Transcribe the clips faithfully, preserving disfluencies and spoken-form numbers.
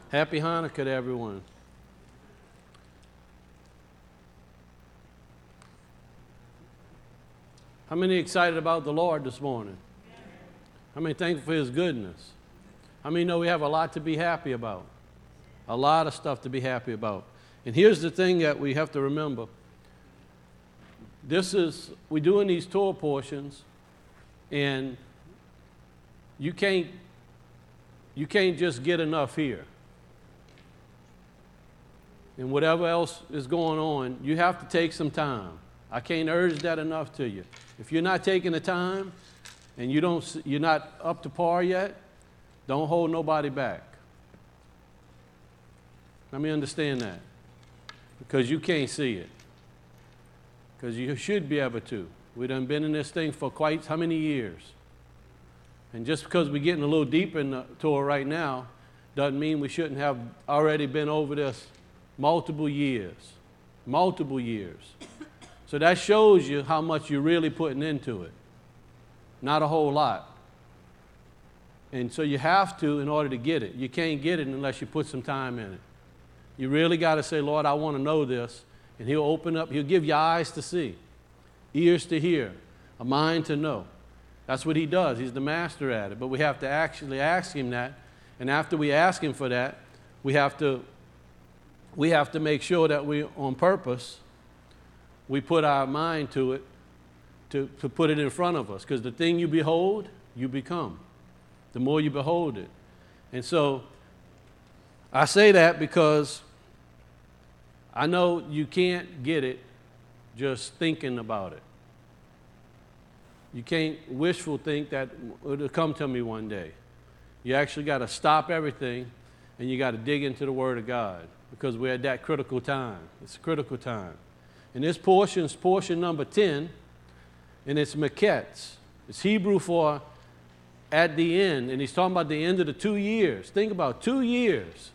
Happy Hanukkah to everyone. How many excited about the Lord this morning? How many thankful for His goodness? How many know we have a lot to be happy about? A lot of stuff to be happy about. And here's the thing that we have to remember. This is, we're doing these Torah portions, and you can't, you can't just get enough here. And whatever else is going on, you have to take some time. I can't urge that enough to you. If you're not taking the time and you don't, you're not up to par yet, don't hold nobody back. Let me understand that. Because you can't see it. Because you should be able to. We've done been in this thing for quite how many years? And just because we're getting a little deep in the Torah right now doesn't mean we shouldn't have already been over this multiple years. Multiple years. So that shows you how much you're really putting into it. Not a whole lot. And so you have to in order to get it. You can't get it unless you put some time in it. You really got to say, Lord, I want to know this. And He'll open up, He'll give you eyes to see, ears to hear, a mind to know. That's what He does. He's the master at it. But we have to actually ask Him that. And after we ask Him for that, we have to, we have to make sure that we, on purpose, we put our mind to it, to, to put it in front of us. Because the thing you behold, you become. The more you behold it. And so, I say that because I know you can't get it just thinking about it. You can't wishful think that it'll come to me one day. You actually got to stop everything and you got to dig into the Word of God because we're at that critical time. It's a critical time. And this portion is portion number ten, and it's Meketz. It's Hebrew for at the end, and he's talking about the end of the two years. Think about two years.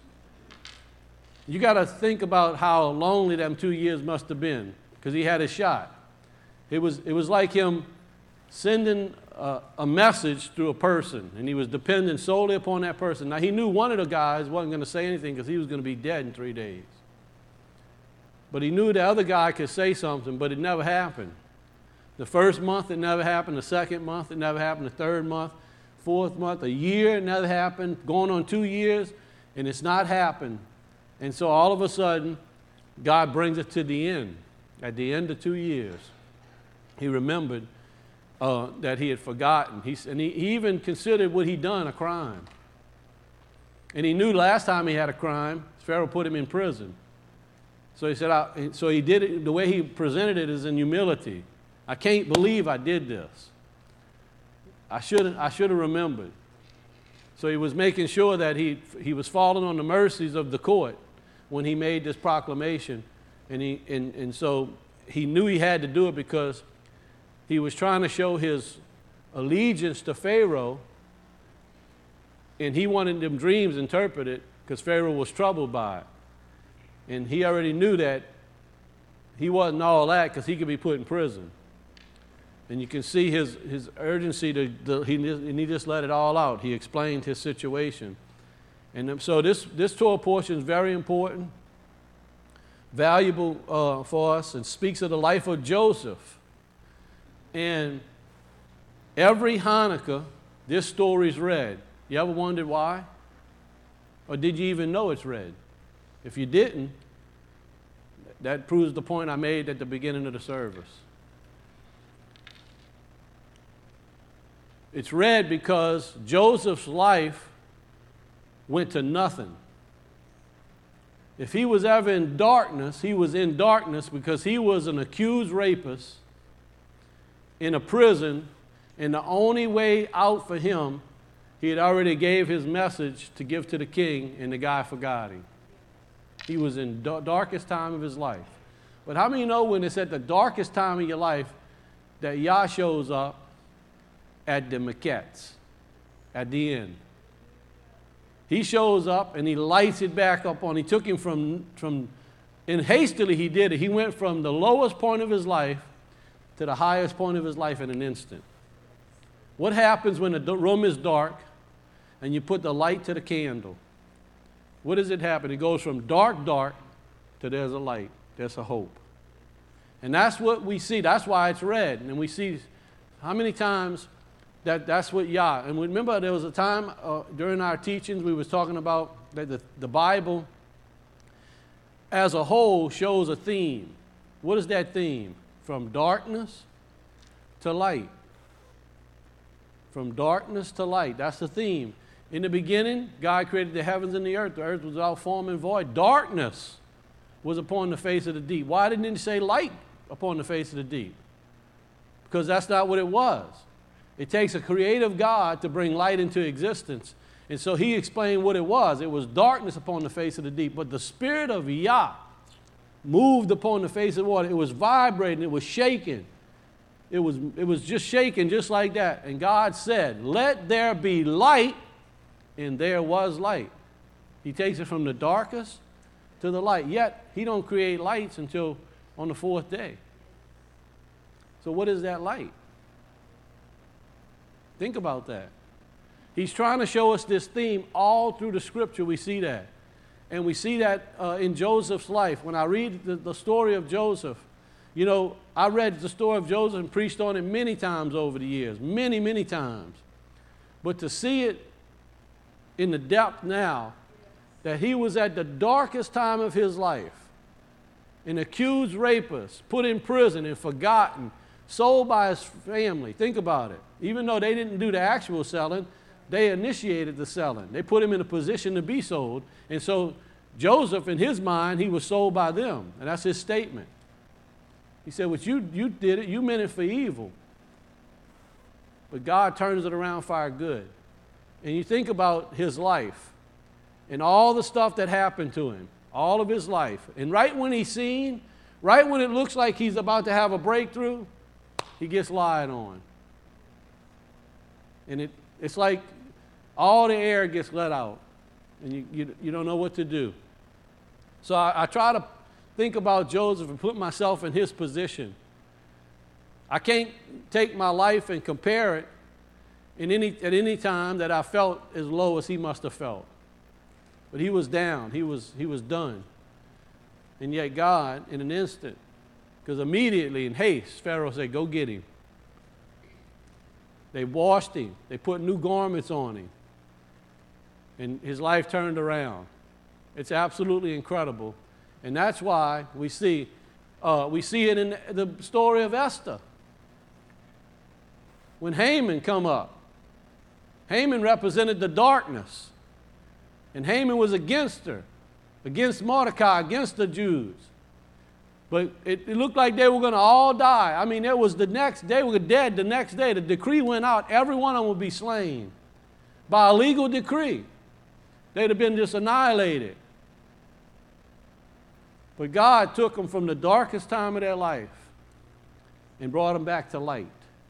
You got to think about how lonely them two years must have been because he had a shot. It was, it was like him sending a, a message through a person, and he was dependent solely upon that person. Now, he knew one of the guys wasn't going to say anything because he was going to be dead in three days. But he knew the other guy could say something, but it never happened. The first month, it never happened. The second month, it never happened. The third month, fourth month, a year, it never happened. Going on two years, and it's not happened. And so all of a sudden, God brings it to the end. At the end of two years, he remembered uh, that he had forgotten. He, and he, he even considered what he'd done a crime. And he knew last time he had a crime, Pharaoh put him in prison. So he said, I, so he did it, the way he presented it is in humility. I can't believe I did this. I should I should have remembered. So he was making sure that he, he was falling on the mercies of the court when he made this proclamation. And, he, and, and so he knew he had to do it because he was trying to show his allegiance to Pharaoh, and he wanted them dreams interpreted because Pharaoh was troubled by it. And he already knew that he wasn't all that because he could be put in prison. And you can see his, his urgency to, to he, and he just let it all out. He explained his situation. And so this, this Torah portion is very important, valuable uh, for us, and speaks of the life of Joseph. And every Hanukkah, this story is read. You ever wondered why? Or did you even know it's read? If you didn't, that proves the point I made at the beginning of the service. It's read because Joseph's life went to nothing. If he was ever in darkness, he was in darkness because he was an accused rapist in a prison, and the only way out for him, he had already gave his message to give to the king, and the guy forgot him. He was in the darkest time of his life. But how many know when it's at the darkest time of your life that Yah shows up at the Meketz, at the end? He shows up and he lights it back up on. He took him from, from, and hastily he did it. He went from the lowest point of his life to the highest point of his life in an instant. What happens when the room is dark and you put the light to the candle? What does it happen? It goes from dark, dark to there's a light. There's a hope. And that's what we see. That's why it's red. And we see how many times that that's what Yah. And remember, there was a time uh, during our teachings we was talking about that the, the Bible as a whole shows a theme. What is that theme? From darkness to light. From darkness to light. That's the theme. In the beginning, God created the heavens and the earth. The earth was without form and void. Darkness was upon the face of the deep. Why didn't he say light upon the face of the deep? Because that's not what it was. It takes a creative God to bring light into existence. And so he explained what it was. It was darkness upon the face of the deep. But the Spirit of Yah moved upon the face of the water. It was vibrating. It was shaking. It was, it was just shaking just like that. And God said, let there be light. And there was light. He takes it from the darkest to the light. Yet, he don't create lights until on the fourth day. So what is that light? Think about that. He's trying to show us this theme all through the scripture. We see that. And we see that uh, in Joseph's life. When I read the, the story of Joseph, you know, I read the story of Joseph and preached on it many times over the years. Many, many times. But to see it in the depth now, that he was at the darkest time of his life, an accused rapist, put in prison and forgotten, sold by his family. Think about it. Even though they didn't do the actual selling, they initiated the selling. They put him in a position to be sold. And so Joseph, in his mind, he was sold by them. And that's his statement. He said, well, you, you did it. You meant it for evil. But God turns it around for our good. And you think about his life and all the stuff that happened to him, all of his life. And right when he's seen, right when it looks like he's about to have a breakthrough, he gets lied on. And it, it's like all the air gets let out, and you, you, you don't know what to do. So I, I try to think about Joseph and put myself in his position. I can't take my life and compare it in any, at any time that I felt as low as he must have felt. But he was down. He was, he was done. And yet God, in an instant, because immediately in haste, Pharaoh said, go get him. They washed him. They put new garments on him. And his life turned around. It's absolutely incredible. And that's why we see, uh, we see it in the story of Esther. When Haman come up, Haman represented the darkness. And Haman was against her, against Mordecai, against the Jews. But it, it looked like they were going to all die. I mean, it was the next day, they were dead the next day. The decree went out, every one of them would be slain by a legal decree. They'd have been just annihilated. But God took them from the darkest time of their life and brought them back to light.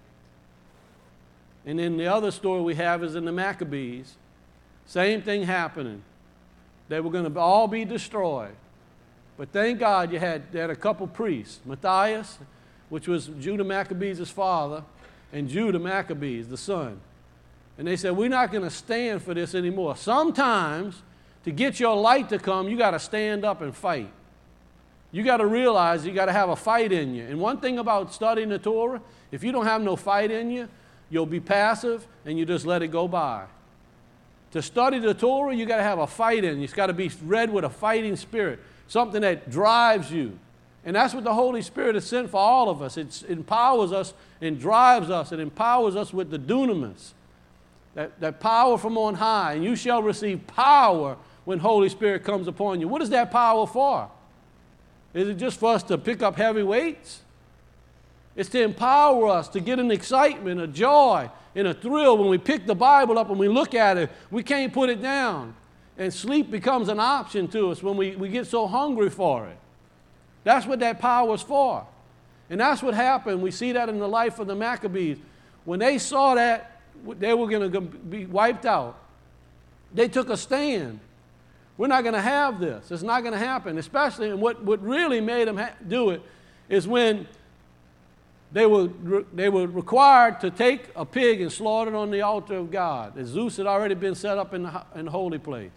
And then the other story we have is in the Maccabees. Same thing happening. They were going to all be destroyed. But thank God you had, you had a couple priests, Matthias, which was Judah Maccabees' father, and Judah Maccabees, the son. And they said, we're not going to stand for this anymore. Sometimes, to get your light to come, you got to stand up and fight. You got to realize you got to have a fight in you. And one thing about studying the Torah, if you don't have no fight in you, you'll be passive and you just let it go by. To study the Torah, you got to have a fight in you. It's got to be read with a fighting spirit, something that drives you. And that's what the Holy Spirit has sent for all of us. It's, it empowers us and drives us. It empowers us with the dunamis, that, that power from on high. And you shall receive power when Holy Spirit comes upon you. What is that power for? Is it just for us to pick up heavy weights? It's to empower us to get an excitement, a joy, and a thrill. When we pick the Bible up and we look at it, we can't put it down. And sleep becomes an option to us when we, we get so hungry for it. That's what that power is for. And that's what happened. We see that in the life of the Maccabees. When they saw that they were going to be wiped out, they took a stand. We're not going to have this. It's not going to happen. Especially, and what, what really made them ha- do it is when they were, re- they were required to take a pig and slaughter it on the altar of God. As Zeus had already been set up in the, in the holy place.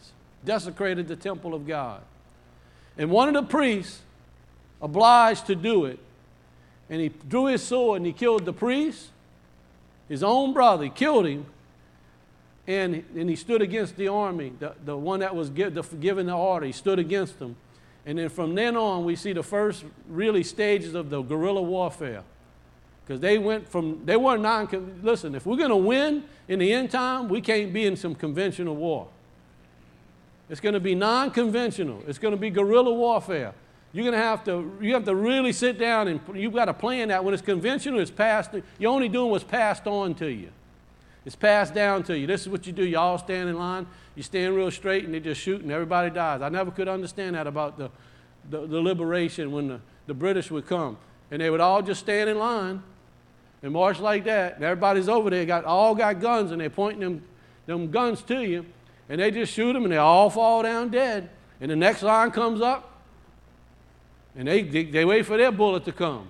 desecrated the temple of God. And one of the priests obliged to do it, and he drew his sword and he killed the priest, his own brother. He killed him, and, and he stood against the army, the, the one that was give, the, given the order. He stood against them. And then from then on, we see the first really stages of the guerrilla warfare. Because they went from, they weren't non, listen, if we're going to win in the end time, we can't be in some conventional war. It's going to be non-conventional. It's going to be guerrilla warfare. You're going to have to, you have to really sit down and you've got to plan that. When it's conventional, it's passed, you're only doing what's passed on to you. It's passed down to you. This is what you do. You all stand in line. You stand real straight and they just shoot and everybody dies. I never could understand that about the, the, the liberation when the, the British would come. And they would all just stand in line and march like that. And everybody's over there, got all got guns and they're pointing them, them guns to you. And they just shoot them and they all fall down dead. And the next line comes up and they, they, they wait for their bullet to come.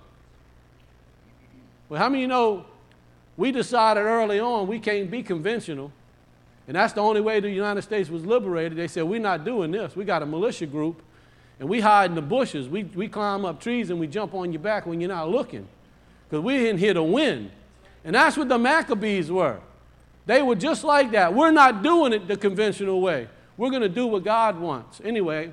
Well, how many of you know we decided early on we can't be conventional, and that's the only way the United States was liberated. They said, we're not doing this. We got a militia group, and we hide in the bushes. We, we climb up trees, and we jump on your back when you're not looking, because we're in here to win. And that's what the Maccabees were. They were just like that. We're not doing it the conventional way. We're going to do what God wants. Anyway,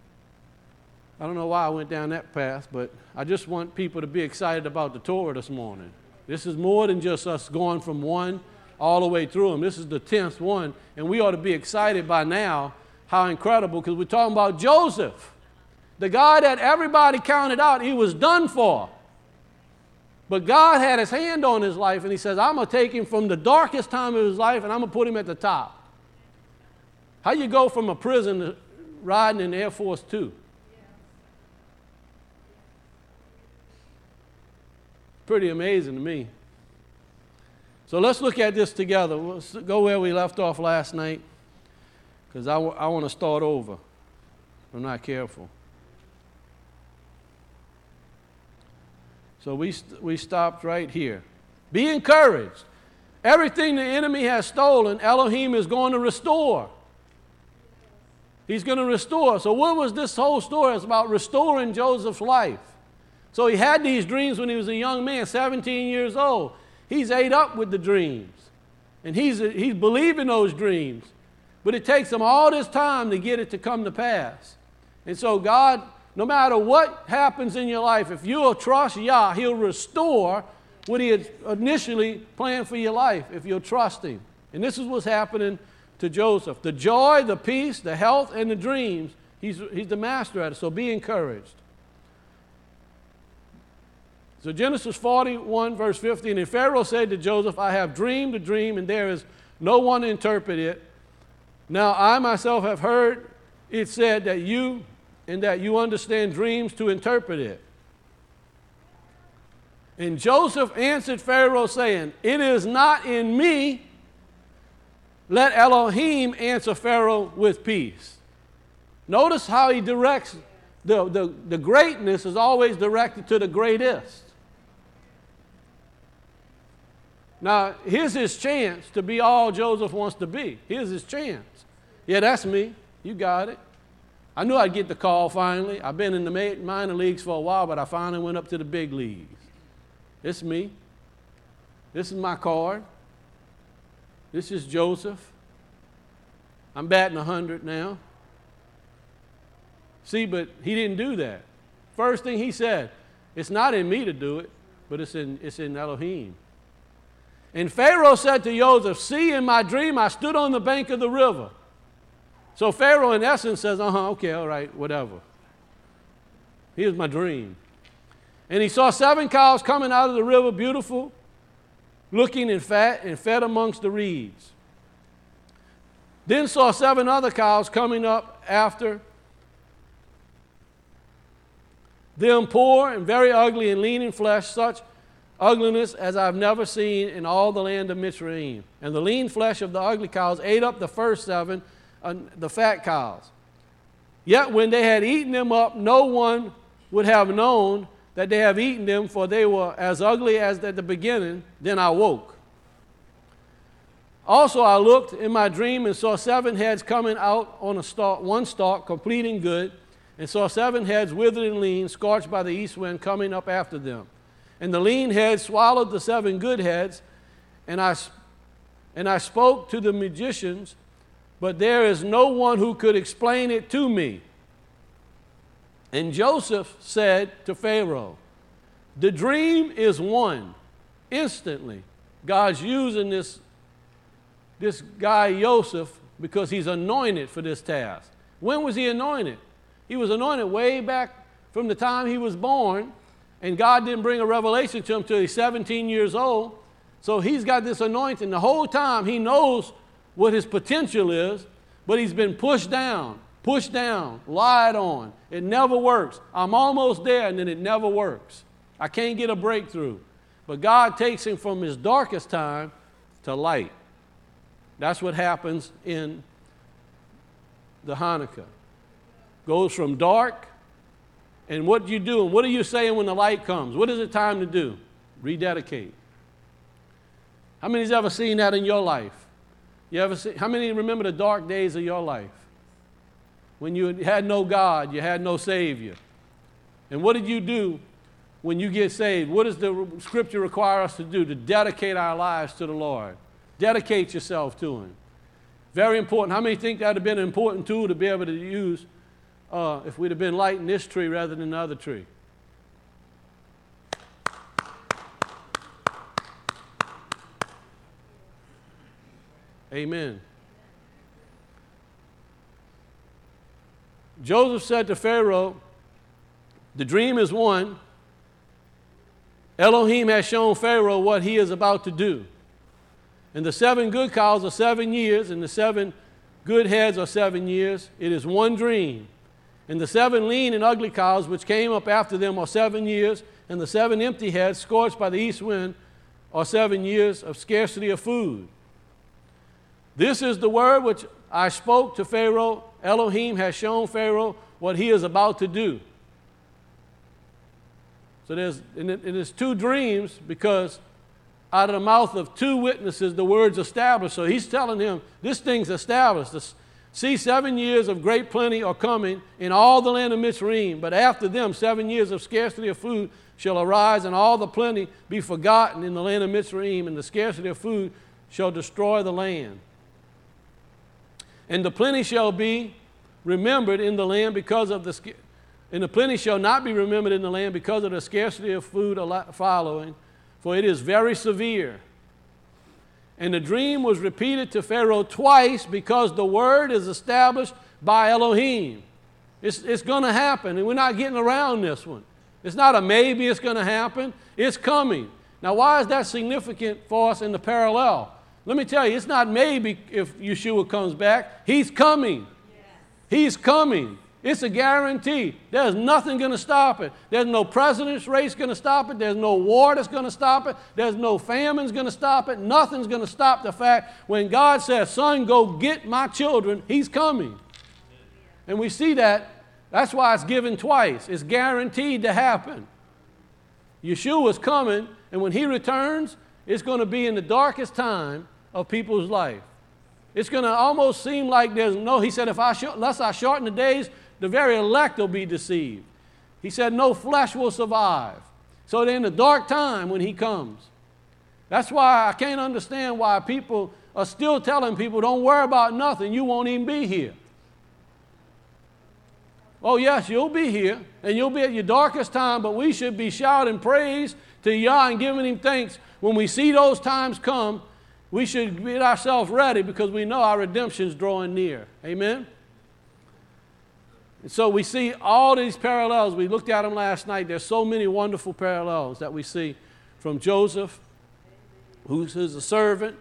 I don't know why I went down that path, but I just want people to be excited about the Torah this morning. This is more than just us going from one all the way through them. This is the tenth one, and we ought to be excited by now how incredible, because we're talking about Joseph, the guy that everybody counted out he was done for. But God had his hand on his life, and he says, I'm going to take him from the darkest time of his life, and I'm going to put him at the top. How you go from a prison to riding in Air Force Two? Pretty amazing to me. So let's look at this together. Let's go where we left off last night, because I, w- I want to start over. I'm not careful. So we, st- we stopped right here. Be encouraged. Everything the enemy has stolen, Elohim is going to restore. He's going to restore. So what was this whole story? It's about restoring Joseph's life. So he had these dreams when he was a young man, seventeen years old. He's ate up with the dreams. And he's, he's believing those dreams. But it takes him all this time to get it to come to pass. And so God, no matter what happens in your life, if you'll trust Yah, he'll restore what he had initially planned for your life, if you'll trust him. And this is what's happening to Joseph. The joy, the peace, the health, and the dreams, he's, he's the master at it. So be encouraged. So Genesis forty-one, verse fifteen, and Pharaoh said to Joseph, I have dreamed a dream, and there is no one to interpret it. Now I myself have heard it said that you, and that you understand dreams to interpret it. And Joseph answered Pharaoh, saying, it is not in me. Let Elohim answer Pharaoh with peace. Notice how he directs, the, the, the greatness is always directed to the greatest. Now, here's his chance to be all Joseph wants to be. Here's his chance. Yeah, that's me. You got it. I knew I'd get the call finally. I've been in the minor leagues for a while, but I finally went up to the big leagues. It's me. This is my card. This is Joseph. I'm batting one hundred now. See, but he didn't do that. First thing he said, it's not in me to do it, but it's in, it's in Elohim. And Pharaoh said to Joseph, see, in my dream I stood on the bank of the river. So Pharaoh, in essence, says, uh-huh, okay, all right, whatever. Here's my dream. And he saw seven cows coming out of the river, beautiful, looking and fat, and fed amongst the reeds. Then saw seven other cows coming up after them, poor and very ugly and lean in flesh, such ugliness as I've never seen in all the land of Mitzrayim. And the lean flesh of the ugly cows ate up the first seven, uh, the fat cows. Yet when they had eaten them up, no one would have known that they have eaten them, for they were as ugly as at the beginning. Then I woke. Also I looked in my dream and saw seven heads coming out on a stalk, one stalk, complete and good, and saw seven heads withered and lean, scorched by the east wind, coming up after them. And the lean heads swallowed the seven good heads, and I, and I spoke to the magicians, but there is no one who could explain it to me. And Joseph said to Pharaoh, the dream is one. Instantly, God's using this, this guy Joseph because he's anointed for this task. When was he anointed? He was anointed way back from the time he was born, and God didn't bring a revelation to him until he's seventeen years old. So he's got this anointing. The whole time he knows what his potential is, but he's been pushed down, pushed down, lied on. It never works. I'm almost there, and then it never works. I can't get a breakthrough. But God takes him from his darkest time to light. That's what happens in the Hanukkah. Goes from dark, and what you do, and what are you saying when the light comes? What is it time to do? Rededicate. How many's ever seen that in your life? You ever see, how many remember the dark days of your life? When you had no God, you had no Savior. And what did you do when you get saved? What does the Scripture require us to do? To dedicate our lives to the Lord. Dedicate yourself to Him. Very important. How many think that would have been an important tool to be able to use uh, if we'd have been lighting this tree rather than the other tree? Amen. Joseph said to Pharaoh, the dream is one. Elohim has shown Pharaoh what he is about to do. And the seven good cows are seven years, and the seven good heads are seven years. It is one dream. And the seven lean and ugly cows which came up after them are seven years, and the seven empty heads scorched by the east wind are seven years of scarcity of food. This is the word which I spoke to Pharaoh. Elohim has shown Pharaoh what he is about to do. So there's, and it, it is two dreams because out of the mouth of two witnesses the word's established. So he's telling him this thing's established. This, See, seven years of great plenty are coming in all the land of Mitzrayim, but after them seven years of scarcity of food shall arise, and all the plenty be forgotten in the land of Mitzrayim, and the scarcity of food shall destroy the land. And the plenty shall be remembered in the land because of the and the plenty shall not be remembered in the land because of the scarcity of food following, for it is very severe. And the dream was repeated to Pharaoh twice because the word is established by Elohim. It's, it's going to happen, and we're not getting around this one. It's not a maybe it's going to happen. It's coming. Now, why is that significant for us in the parallel? Let me tell you, it's not maybe if Yeshua comes back. He's coming. Yes. He's coming. It's a guarantee. There's nothing going to stop it. There's no president's race going to stop it. There's no war that's going to stop it. There's no famine's going to stop it. Nothing's going to stop the fact when God says, son, go get my children, He's coming. And we see that. That's why it's given twice. It's guaranteed to happen. Yeshua's coming, and when He returns, it's going to be in the darkest time of people's life. It's going to almost seem like there's no, He said, if I sh- unless I shorten the days, the very elect will be deceived. He said, no flesh will survive. So they're in the dark time when He comes. That's why I can't understand why people are still telling people, don't worry about nothing, you won't even be here. Oh yes, you'll be here, and you'll be at your darkest time, but we should be shouting praise to Yah and giving Him thanks. When we see those times come, we should get ourselves ready because we know our redemption is drawing near. Amen? And so we see all these parallels. We looked at them last night. There's so many wonderful parallels that we see from Joseph, who's a servant.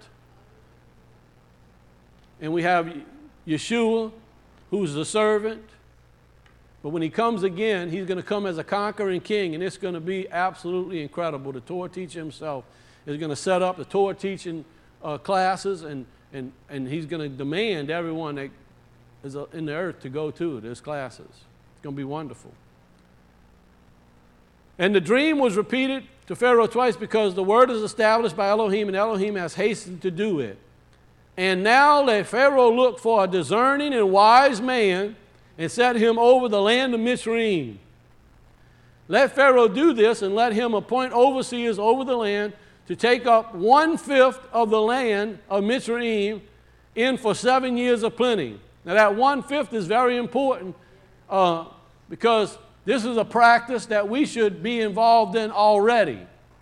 And we have Yeshua, who's the servant. But when He comes again, He's going to come as a conquering king, and it's going to be absolutely incredible. The Torah teacher himself is going to set up the Torah teaching uh, classes, and, and, and He's going to demand everyone that is in the earth to go to those classes. It's going to be wonderful. And the dream was repeated to Pharaoh twice because the word is established by Elohim, and Elohim has hastened to do it. And now let Pharaoh look for a discerning and wise man and set him over the land of Mitzrayim. Let Pharaoh do this, and let him appoint overseers over the land to take up one-fifth of the land of Mitzrayim in for seven years of plenty. Now that one-fifth is very important uh, because this is a practice that we should be involved in already.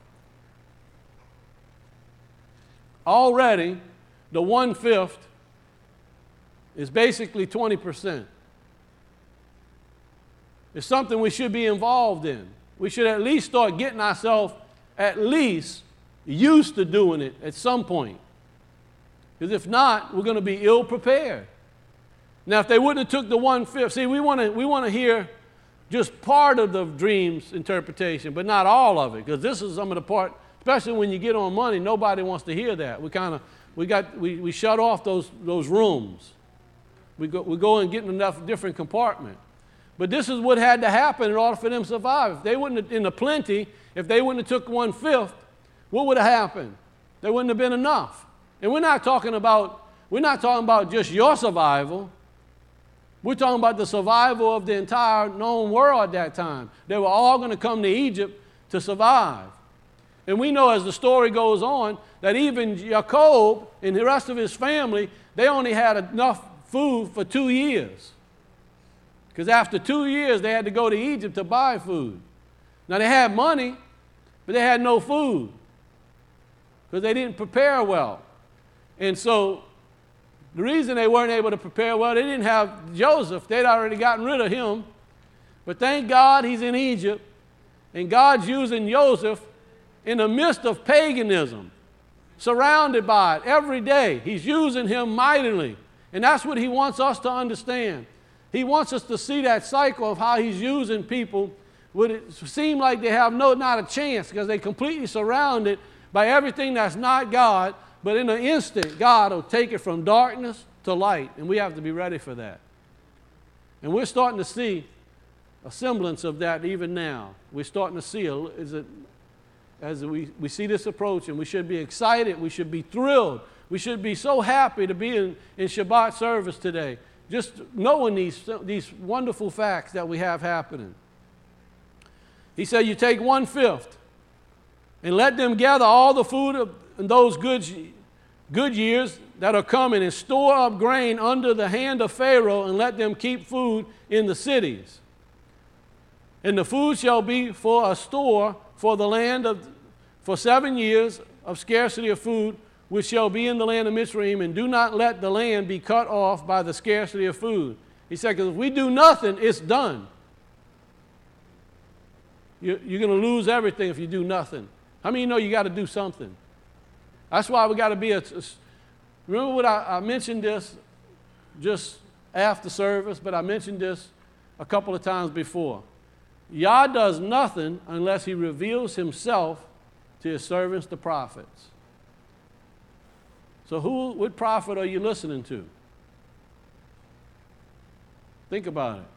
Already, the one-fifth is basically twenty percent. It's something we should be involved in. We should at least start getting ourselves at least used to doing it at some point. Because if not, we're going to be ill prepared. Now, if they wouldn't have took the one-fifth, see, we want to we want to hear just part of the dream's interpretation, but not all of it, because this is some of the part, especially when you get on money, nobody wants to hear that. We kind of, we got, we, we shut off those, those rooms. We go, we go and get in enough different compartment. But this is what had to happen in order for them to survive. If they wouldn't have, in the plenty, if they wouldn't have took one-fifth, what would have happened? There wouldn't have been enough. And we're not talking about, we're not talking about just your survival. We're talking about the survival of the entire known world at that time. They were all going to come to Egypt to survive. And we know as the story goes on that even Jacob and the rest of his family, they only had enough food for two years. Because after two years, they had to go to Egypt to buy food. Now, they had money, but they had no food because they didn't prepare well. And so the reason they weren't able to prepare well, they didn't have Joseph. They'd already gotten rid of him. But thank God he's in Egypt, and God's using Joseph in the midst of paganism, surrounded by it every day. He's using him mightily. And that's what he wants us to understand. He wants us to see that cycle of how he's using people when it seems like they have no, not a chance because they're completely surrounded by everything that's not God, but in an instant, God will take it from darkness to light, and we have to be ready for that. And we're starting to see a semblance of that even now. We're starting to see, a, is it, as we, we see this approach, and we should be excited, we should be thrilled, we should be so happy to be in, in Shabbat service today. Just knowing these, these wonderful facts that we have happening. He said, you take one-fifth and let them gather all the food of in those good, good years that are coming and store up grain under the hand of Pharaoh and let them keep food in the cities. And the food shall be for a store for the land of, for seven years of scarcity of food, which shall be in the land of Mitzrayim, and do not let the land be cut off by the scarcity of food. He said, because if we do nothing, it's done. You're, you're going to lose everything if you do nothing. How many of you know you got to do something? That's why we got to be a, a remember what I, I mentioned this just after service, but I mentioned this a couple of times before. Yah does nothing unless he reveals himself to his servants, the prophets. So who, what prophet are you listening to? Think about it.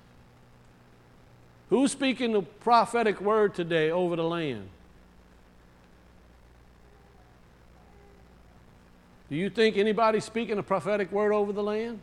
Who's speaking the prophetic word today over the land? Do you think anybody's speaking a prophetic word over the land?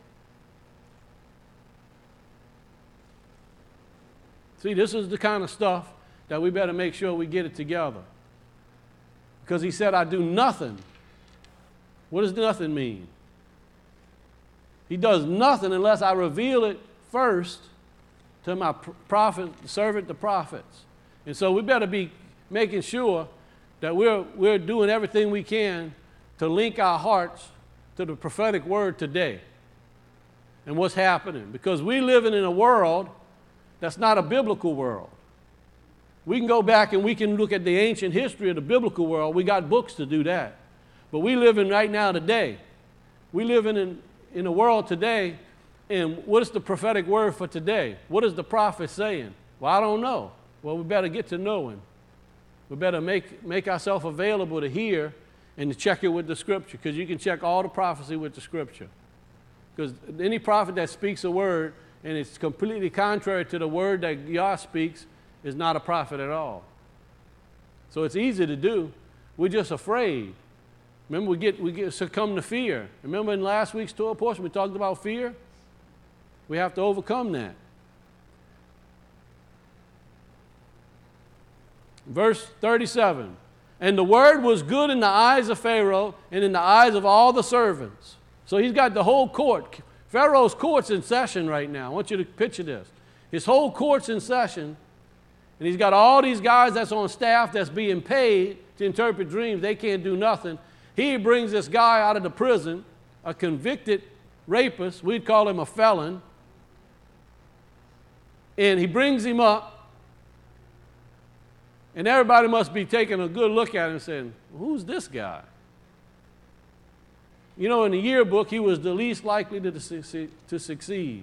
See, this is the kind of stuff that we better make sure we get it together. Because he said, I do nothing. What does nothing mean? He does nothing unless I reveal it first to my prophet, servant, the prophets. And so we better be making sure that we're, we're doing everything we can to link our hearts to the prophetic word today and what's happening. Because we're living in a world that's not a biblical world. We can go back and we can look at the ancient history of the biblical world. We got books to do that. But we live in right now today. We live in, in a world today, and what is the prophetic word for today? What is the prophet saying? Well, I don't know. Well, we better get to know him. We better make, make ourselves available to hear and to check it with the Scripture, because you can check all the prophecy with the Scripture. Because any prophet that speaks a word and it's completely contrary to the word that Yah speaks is not a prophet at all. So it's easy to do. We're just afraid. Remember, we get, we get succumb to fear. Remember in last week's Torah portion, we talked about fear? We have to overcome that. Verse thirty-seven. And the word was good in the eyes of Pharaoh and in the eyes of all the servants. So he's got the whole court. Pharaoh's court's in session right now. I want you to picture this. His whole court's in session, and he's got all these guys that's on staff that's being paid to interpret dreams. They can't do nothing. He brings this guy out of the prison, a convicted rapist. We'd call him a felon. And he brings him up. And everybody must be taking a good look at him and saying, who's this guy? You know, in the yearbook, he was the least likely to, to succeed.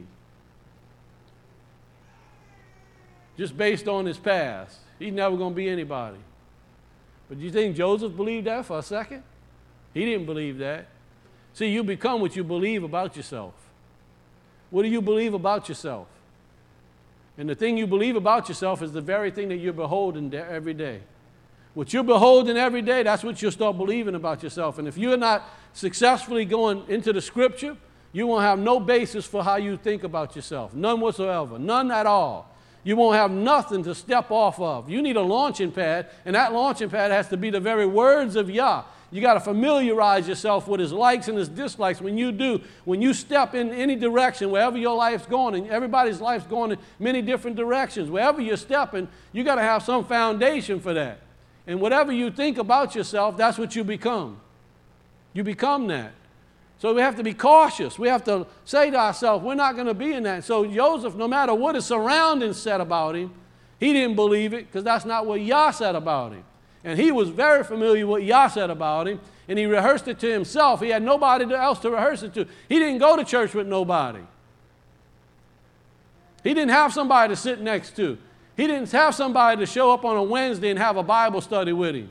Just based on his past. He's never going to be anybody. But do you think Joseph believed that for a second? He didn't believe that. See, you become what you believe about yourself. What do you believe about yourself? And the thing you believe about yourself is the very thing that you're beholding every day. What you're beholding every day, that's what you'll start believing about yourself. And if you're not successfully going into the Scripture, you won't have no basis for how you think about yourself. None whatsoever. None at all. You won't have nothing to step off of. You need a launching pad, and that launching pad has to be the very words of Yah. You got to familiarize yourself with his likes and his dislikes. When you do, when you step in any direction, wherever your life's going, and everybody's life's going in many different directions, wherever you're stepping, you got to have some foundation for that. And whatever you think about yourself, that's what you become. You become that. So we have to be cautious. We have to say to ourselves, we're not going to be in that. So Joseph, no matter what his surroundings said about him, he didn't believe it because that's not what Yah said about him. And he was very familiar with what Yah said about him, and he rehearsed it to himself. He had nobody else to rehearse it to. He didn't go to church with nobody. He didn't have somebody to sit next to. He didn't have somebody to show up on a Wednesday and have a Bible study with him.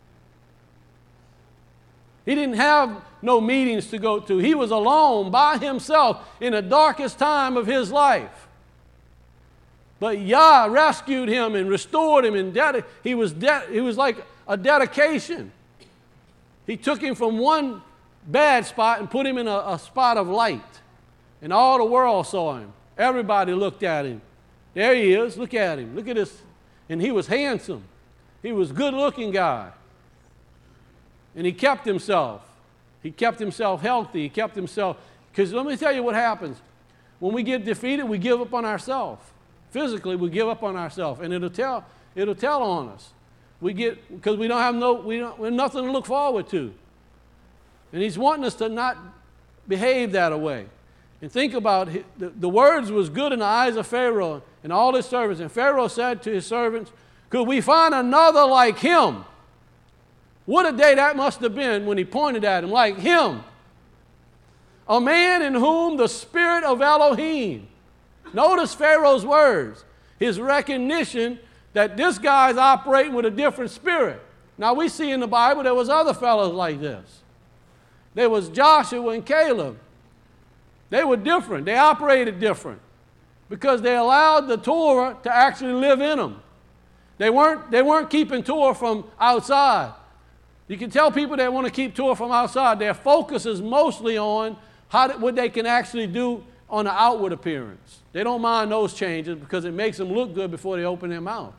He didn't have no meetings to go to. He was alone by himself in the darkest time of his life. But Yah rescued him and restored him. And dedi- he, was de- he was like a dedication. He took him from one bad spot and put him in a, a spot of light. And all the world saw him. Everybody looked at him. There he is. Look at him. Look at this. And he was handsome. He was a good-looking guy. And he kept himself. He kept himself healthy. He kept himself. Because let me tell you what happens. When we get defeated, we give up on ourselves. Physically, we give up on ourselves, and it'll tell, it'll tell on us. We get, because we don't have no, we don't, we have nothing to look forward to. And he's wanting us to not behave that way. And think about it, the, the words was good in the eyes of Pharaoh and all his servants. And Pharaoh said to his servants, could we find another like him? What a day that must have been when he pointed at him, like him. A man in whom the spirit of Elohim. Notice Pharaoh's words, his recognition that this guy's operating with a different spirit. Now we see in the Bible there was other fellows like this. There was Joshua and Caleb. They were different. They operated different because they allowed the Torah to actually live in them. They weren't, they weren't keeping Torah from outside. You can tell people that want to keep Torah from outside, their focus is mostly on how to, what they can actually do on the outward appearance. They don't mind those changes because it makes them look good before they open their mouth.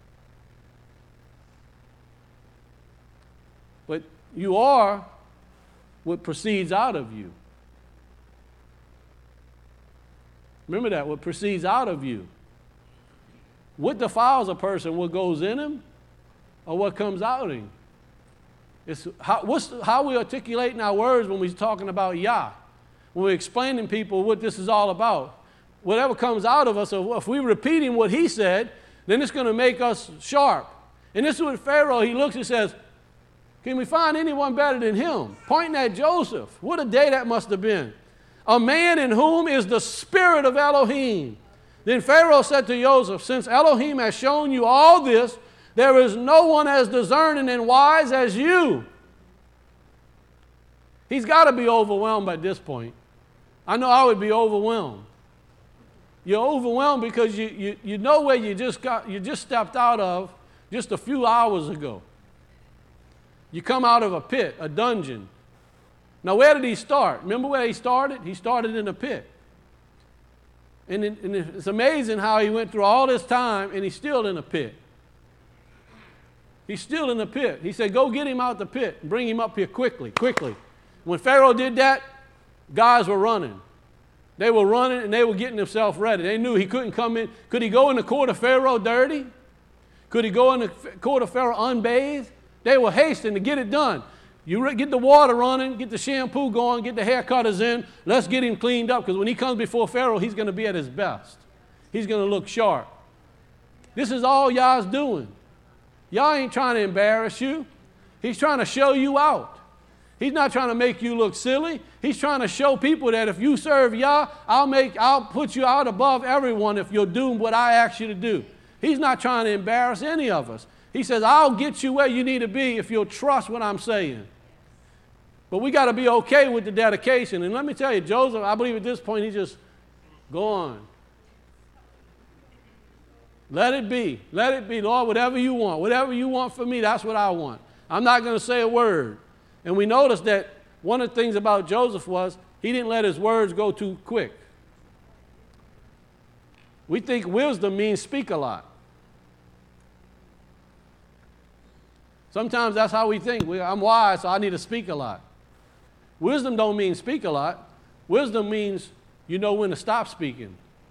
But you are what proceeds out of you. Remember that, what proceeds out of you. What defiles a person, what goes in him or what comes out of him? It's how, what's, how we articulating our words when we're talking about Yah. When we're explaining to people what this is all about. Whatever comes out of us, if we're repeating what he said, then it's going to make us sharp. And this is what Pharaoh, he looks and says, can we find anyone better than him? Pointing at Joseph. What a day that must have been. A man in whom is the spirit of Elohim. Then Pharaoh said to Joseph, since Elohim has shown you all this, there is no one as discerning and wise as you. He's got to be overwhelmed at this point. I know I would be overwhelmed. You're overwhelmed because you, you, you know where you just got, you just stepped out of just a few hours ago. You come out of a pit, a dungeon. Now, where did he start? Remember where he started? He started in a pit. And, it, and it's amazing how he went through all this time and he's still in a pit. He's still in the pit. He said, go get him out the pit and bring him up here quickly, quickly. When Pharaoh did that, guys were running. They were running and they were getting themselves ready. They knew he couldn't come in. Could he go in the court of Pharaoh dirty? Could he go in the court of Pharaoh unbathed? They were hastening to get it done. You get the water running, get the shampoo going, get the haircutters in. Let's get him cleaned up, because when he comes before Pharaoh, he's going to be at his best. He's going to look sharp. This is all y'all's doing. Y'all ain't trying to embarrass you. He's trying to show you out. He's not trying to make you look silly. He's trying to show people that if you serve Yah, I'll make, I'll put you out above everyone if you're doing what I ask you to do. He's not trying to embarrass any of us. He says, I'll get you where you need to be if you'll trust what I'm saying. But we got to be okay with the dedication. And let me tell you, Joseph, I believe at this point, he just, go on. Let it be. Let it be, Lord, whatever you want. Whatever you want for me, that's what I want. I'm not going to say a word. And we noticed that one of the things about Joseph was he didn't let his words go too quick. We think wisdom means speak a lot. Sometimes that's how we think. We, I'm wise, so I need to speak a lot. Wisdom don't mean speak a lot. Wisdom means you know when to stop speaking.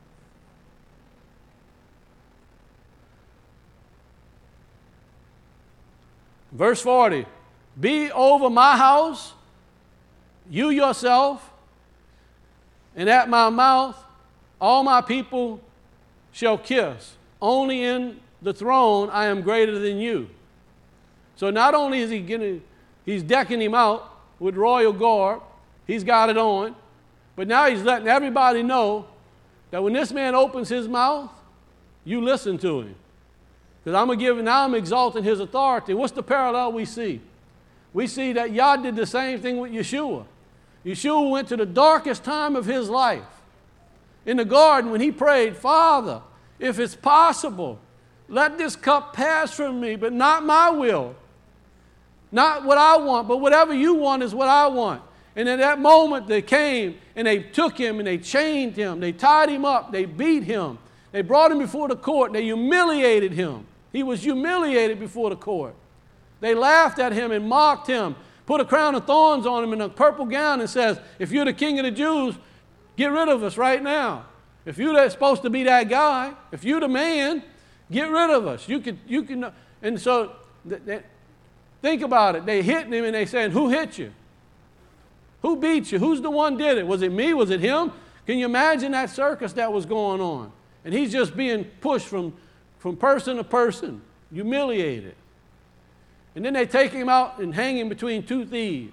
Verse forty, be over my house, you yourself, and at my mouth all my people shall kiss. Only in the throne I am greater than you. So not only is he getting, he's decking him out with royal garb, he's got it on, but now he's letting everybody know that when this man opens his mouth, you listen to him. Because I'm going to give, now I'm exalting his authority. What's the parallel we see? We see that Yah did the same thing with Yeshua. Yeshua went to the darkest time of his life. In the garden when he prayed, Father, if it's possible, let this cup pass from me, but not my will. Not what I want, but whatever you want is what I want. And in that moment they came and they took him and they chained him. They tied him up. They beat him. They brought him before the court. They humiliated him. He was humiliated before the court. They laughed at him and mocked him, put a crown of thorns on him in a purple gown and says, if you're the king of the Jews, get rid of us right now. If you're supposed to be that guy, if you're the man, get rid of us. You can, you can. And so th- th- think about it. They hit him and they saying, who hit you? Who beat you? Who's the one did it? Was it me? Was it him? Can you imagine that circus that was going on? And he's just being pushed from, from person to person, humiliated. And then they take him out and hang him between two thieves.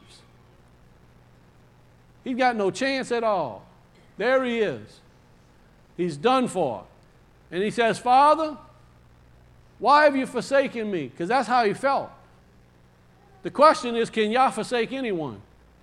He's got no chance at all. There he is. He's done for. And he says, Father, why have you forsaken me? Because that's how he felt. The question is, can Yah forsake anyone?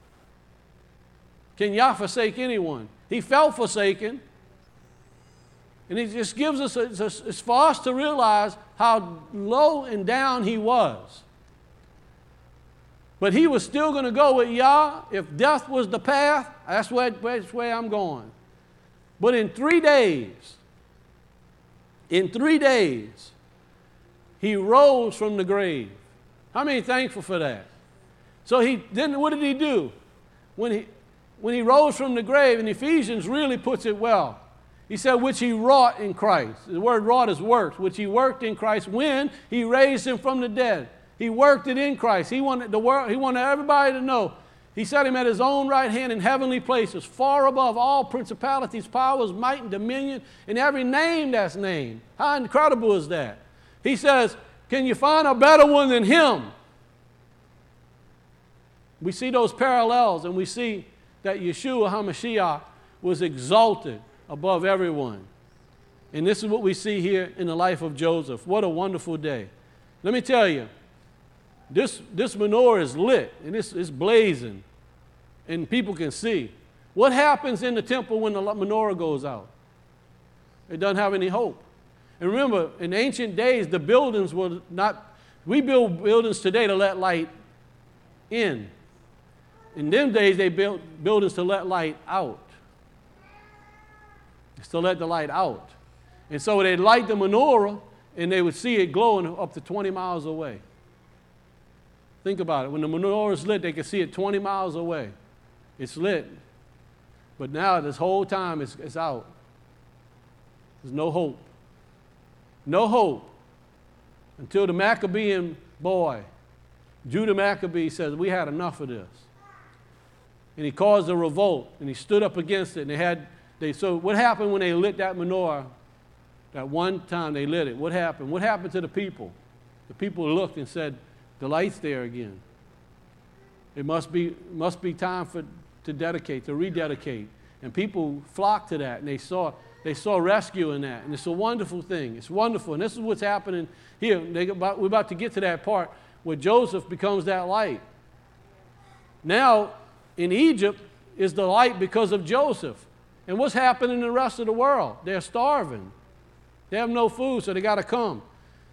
Can Yah forsake anyone? He felt forsaken. And he just gives us, a, it's, it's for us to realize how low and down he was. But he was still going to go with Yah. If death was the path, that's where, that's where I'm going. But in three days, in three days, he rose from the grave. How many thankful for that? So he then what did he do? When he when he rose from the grave, and Ephesians really puts it well. He said, which he wrought in Christ. The word wrought is worked, which he worked in Christ when he raised him from the dead. He worked it in Christ. He wanted the world, he wanted everybody to know. He set him at his own right hand in heavenly places, far above all principalities, powers, might, and dominion, and every name that's named. How incredible is that? He says, can you find a better one than him? We see those parallels, and we see that Yeshua HaMashiach was exalted above everyone. And this is what we see here in the life of Joseph. What a wonderful day. Let me tell you, this, this menorah is lit, and it's, it's blazing, and people can see. What happens in the temple when the menorah goes out? It doesn't have any hope. And remember, in ancient days, the buildings were not, we build buildings today to let light in. In them days, they built buildings to let light out. It's to let the light out. And so they'd light the menorah, and they would see it glowing up to twenty miles away. Think about it. When the menorah is lit, they could see it twenty miles away. It's lit. But now, this whole time, it's, it's out. There's no hope. No hope. Until the Maccabean boy, Judah Maccabee, says, we had enough of this. And he caused a revolt, and he stood up against it. And they had, they, so what happened when they lit that menorah? That one time they lit it. What happened? What happened to the people? The people looked and said, the light's there again. It must be, must be time for, to dedicate, to rededicate. And people flocked to that, and they saw, they saw rescue in that. And it's a wonderful thing. It's wonderful. And this is what's happening here. They about, we're about to get to that part where Joseph becomes that light. Now, in Egypt is the light because of Joseph. And what's happening in the rest of the world? They're starving. They have no food, so they got to come.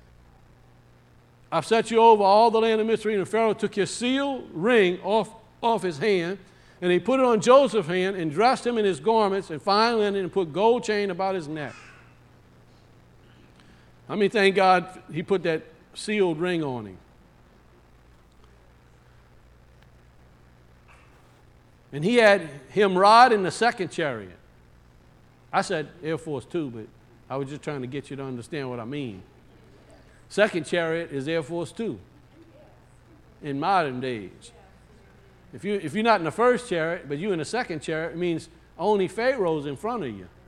I've set you over all the land of Mitzrayim, and Pharaoh took his seal ring off, off his hand, and he put it on Joseph's hand and dressed him in his garments and fine linen and put gold chain about his neck. I mean, thank God he put that sealed ring on him. And he had him ride in the second chariot. I said Air Force Two, but I was just trying to get you to understand what I mean. Second chariot is Air Force Two in modern days. If, you, if you're not in the first chariot, but you're in the second chariot, it means only Pharaoh's in front of you.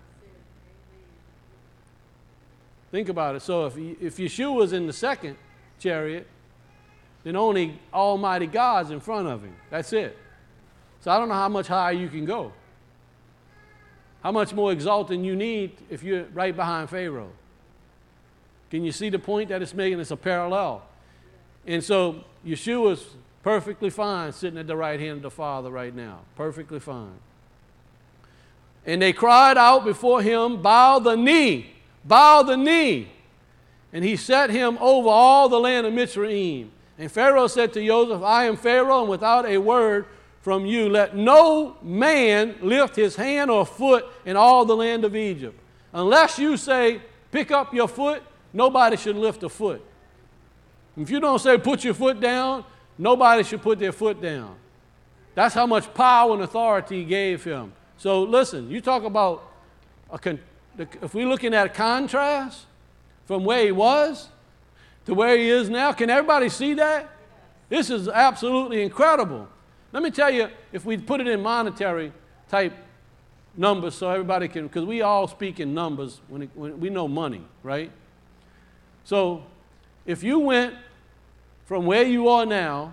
Think about it. So if, if Yeshua's in the second chariot, then only Almighty God's in front of him. That's it. So I don't know how much higher you can go. How much more exalting you need if you're right behind Pharaoh. Can you see the point that it's making? It's a parallel. And so Yeshua's perfectly fine sitting at the right hand of the Father right now. Perfectly fine. And they cried out before him, bow the knee, bow the knee. And he set him over all the land of Mitzrayim. And Pharaoh said to Joseph, I am Pharaoh, and without a word from you, let no man lift his hand or foot in all the land of Egypt. Unless you say, pick up your foot, nobody should lift a foot. If you don't say, put your foot down, nobody should put their foot down. That's how much power and authority he gave him. So listen, you talk about, a con- if we're looking at a contrast from where he was to where he is now, can everybody see that? This is absolutely incredible. Let me tell you, if we put it in monetary type numbers so everybody can, because we all speak in numbers when, it, when we know money, right? So if you went from where you are now,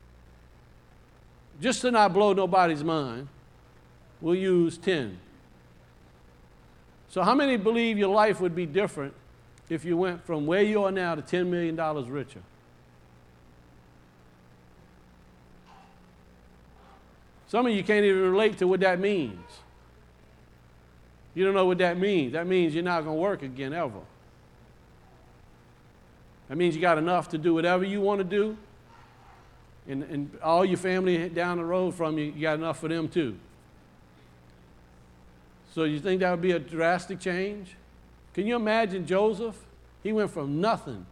just to not blow nobody's mind, we'll use ten. So how many believe your life would be different if you went from where you are now to ten million dollars richer? Some of you can't even relate to what that means. You don't know what that means. That means you're not going to work again ever. That means you got enough to do whatever you want to do. And, and all your family down the road from you, you got enough for them too. So you think that would be a drastic change? Can you imagine Joseph? He went from nothing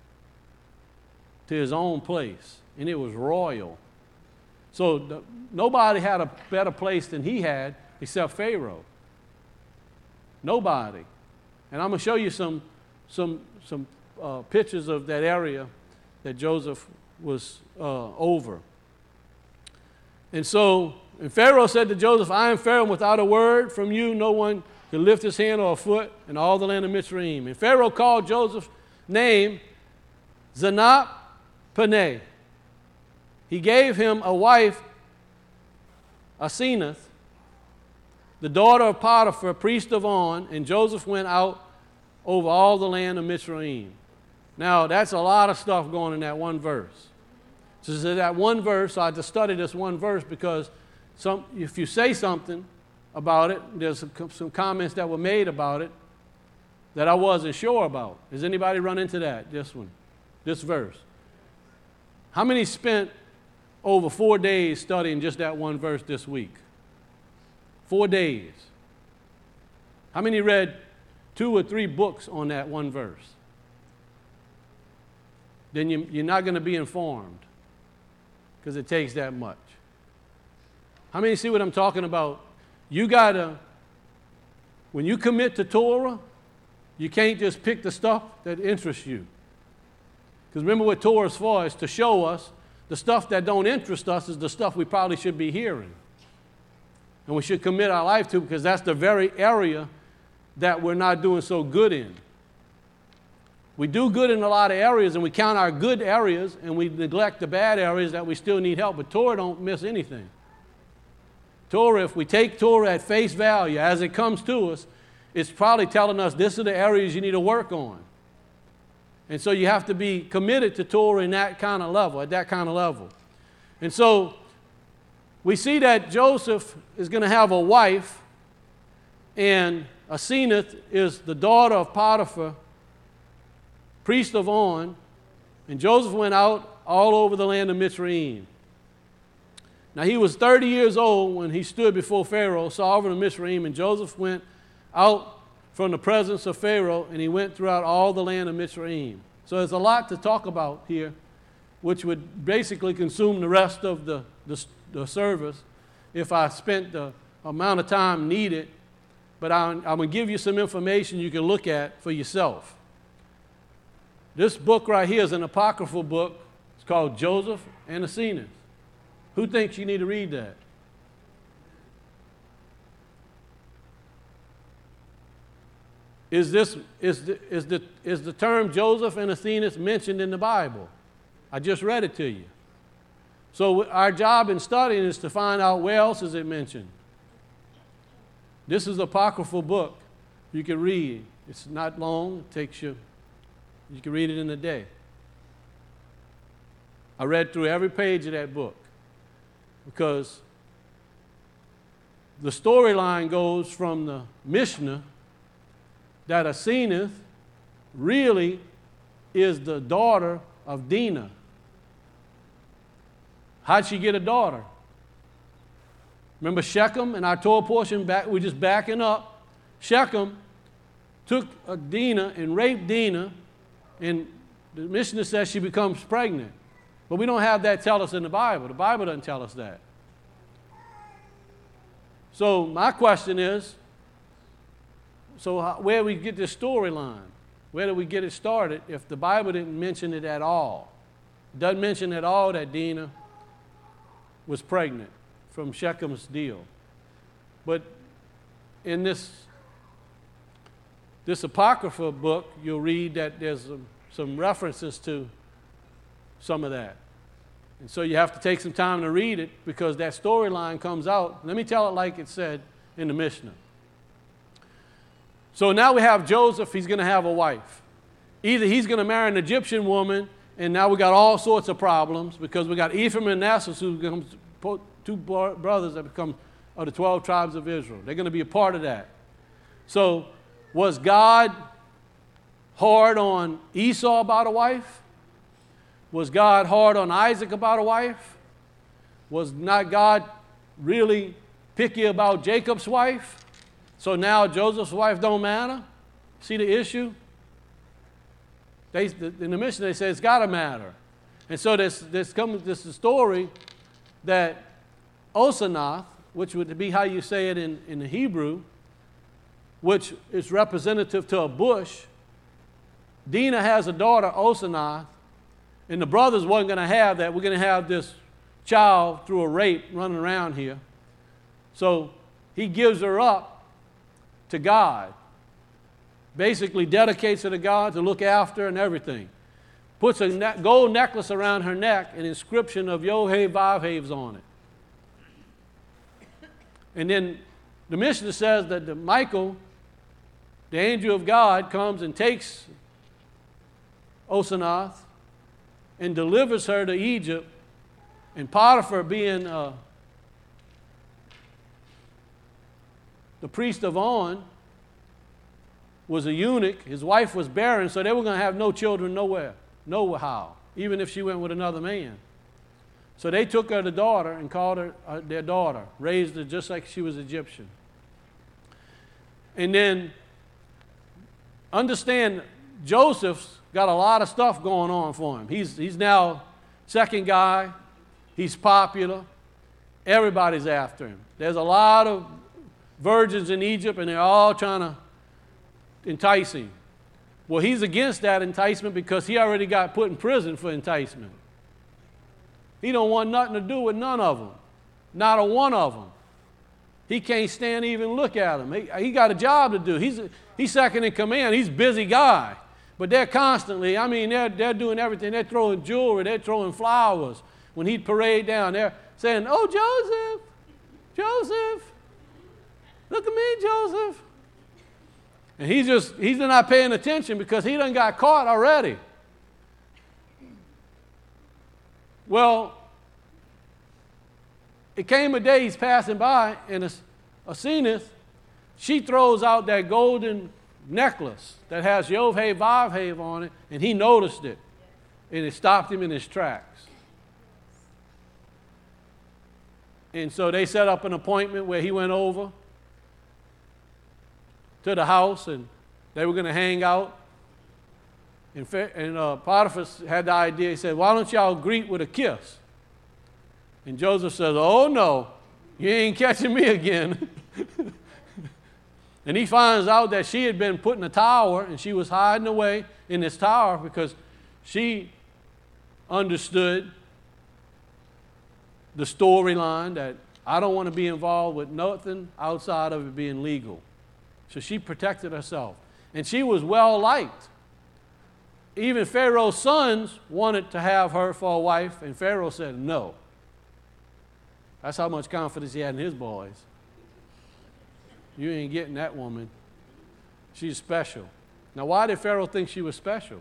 to his own place, and it was royal. So the, nobody had a better place than he had except Pharaoh. Nobody. And I'm going to show you some, some, some uh, pictures of that area that Joseph was uh, over. And so and Pharaoh said to Joseph, I am Pharaoh, and without a word from you, no one can lift his hand or a foot in all the land of Mitzrayim. And Pharaoh called Joseph's name Zanap Paneh. He gave him a wife, Asenath, the daughter of Potiphar, priest of On, and Joseph went out over all the land of Mitzrayim. Now, that's a lot of stuff going in that one verse. So that one verse, so I just studied this one verse because some, if you say something about it, there's some, some comments that were made about it that I wasn't sure about. Has anybody run into that, this one, this verse? How many spent over four days studying just that one verse this week. Four days. How many read two or three books on that one verse? Then you, you're not going to be informed because it takes that much. How many see what I'm talking about? You got to, when you commit to Torah, you can't just pick the stuff that interests you. Because remember what Torah is for, is to show us the stuff that don't interest us is the stuff we probably should be hearing. And we should commit our life to, because that's the very area that we're not doing so good in. We do good in a lot of areas, and we count our good areas, and we neglect the bad areas that we still need help. But Torah don't miss anything. Torah, if we take Torah at face value as it comes to us, it's probably telling us this are the areas you need to work on. And so you have to be committed to Torah in that kind of level, at that kind of level. And so we see that Joseph is going to have a wife, and Asenath is the daughter of Potiphar, priest of On, and Joseph went out all over the land of Mitzrayim. Now he was thirty years old when he stood before Pharaoh, sovereign of Mitzrayim, and Joseph went out from the presence of Pharaoh, and he went throughout all the land of Mitzrayim. So there's a lot to talk about here, which would basically consume the rest of the, the, the service if I spent the amount of time needed. But I'm, I'm going to give you some information you can look at for yourself. This book right here is an apocryphal book. It's called Joseph and Asenath. Who thinks you need to read that? Is this is the, is the is the term Joseph and Asenath mentioned in the Bible? I just read it to you. So our job in studying is to find out where else is it mentioned. This is an apocryphal book you can read. It's not long. It takes you. You can read it in a day. I read through every page of that book because the storyline goes from the Mishnah that Asenath really is the daughter of Dinah. How'd she get a daughter? Remember Shechem in our Torah portion, back, we're just backing up. Shechem took a Dinah and raped Dinah, and the Mishnah says she becomes pregnant. But we don't have that tell us in the Bible. The Bible doesn't tell us that. So my question is, so how, where do we get this storyline? Where do we get it started if the Bible didn't mention it at all? It doesn't mention at all that Dinah was pregnant from Shechem's deal. But in this, this Apocrypha book, you'll read that there's some, some references to some of that. And so you have to take some time to read it because that storyline comes out. Let me tell it like it said in the Mishnah. So now we have Joseph, he's going to have a wife. Either he's going to marry an Egyptian woman, and now we got all sorts of problems because we got Ephraim and Manasseh, who becomes two brothers that become of the twelve tribes of Israel. They're going to be a part of that. So was God hard on Esau about a wife? Was God hard on Isaac about a wife? Was not God really picky about Jacob's wife? So now Joseph's wife don't matter? See the issue? They, in the Mishnah they say it's got to matter. And so this, this comes this story that Osenath, which would be how you say it in, in the Hebrew, which is representative to a bush. Dinah has a daughter, Osenath, and the brothers wasn't going to have that. We're going to have this child through a rape running around here. So he gives her up to God. Basically dedicates her to God to look after and everything. Puts a ne- gold necklace around her neck, an inscription of Yod-Heh-Vav-Heh's on it. And then the Mishnah says that the Michael, the angel of God, comes and takes Osenath and delivers her to Egypt. And Potiphar, being uh, the priest of On, was a eunuch. His wife was barren, so they were going to have no children nowhere, no how, even if she went with another man. So they took her the daughter and called her uh, their daughter, raised her just like she was Egyptian. And then understand, Joseph's got a lot of stuff going on for him. He's, he's now second guy. He's popular. Everybody's after him. There's a lot of virgins in Egypt, and they're all trying to entice him. Well, he's against that enticement because he already got put in prison for enticement. He don't want nothing to do with none of them, not a one of them. He can't stand to even look at them. He, he got a job to do. He's, he's second in command. He's a busy guy. But they're constantly, I mean, they're, they're doing everything. They're throwing jewelry. They're throwing flowers. When he'd parade down, they're saying, oh, Joseph, Joseph, look at me, Joseph. And he's just, he's not paying attention because he done got caught already. Well, it came a day he's passing by, and Asenath, she throws out that golden necklace that has Yod-Heh, Vav-Heh on it, and he noticed it, and it stopped him in his tracks. And so they set up an appointment where he went over to the house, and they were going to hang out. And, and uh, Potiphar had the idea. He said, why don't y'all greet with a kiss? And Joseph says, oh, no, you ain't catching me again. And he finds out that she had been put in a tower, and she was hiding away in this tower because she understood the storyline that I don't want to be involved with nothing outside of it being legal. So she protected herself. And she was well liked. Even Pharaoh's sons wanted to have her for a wife, and Pharaoh said no. That's how much confidence he had in his boys. You ain't getting that woman. She's special. Now, why did Pharaoh think she was special?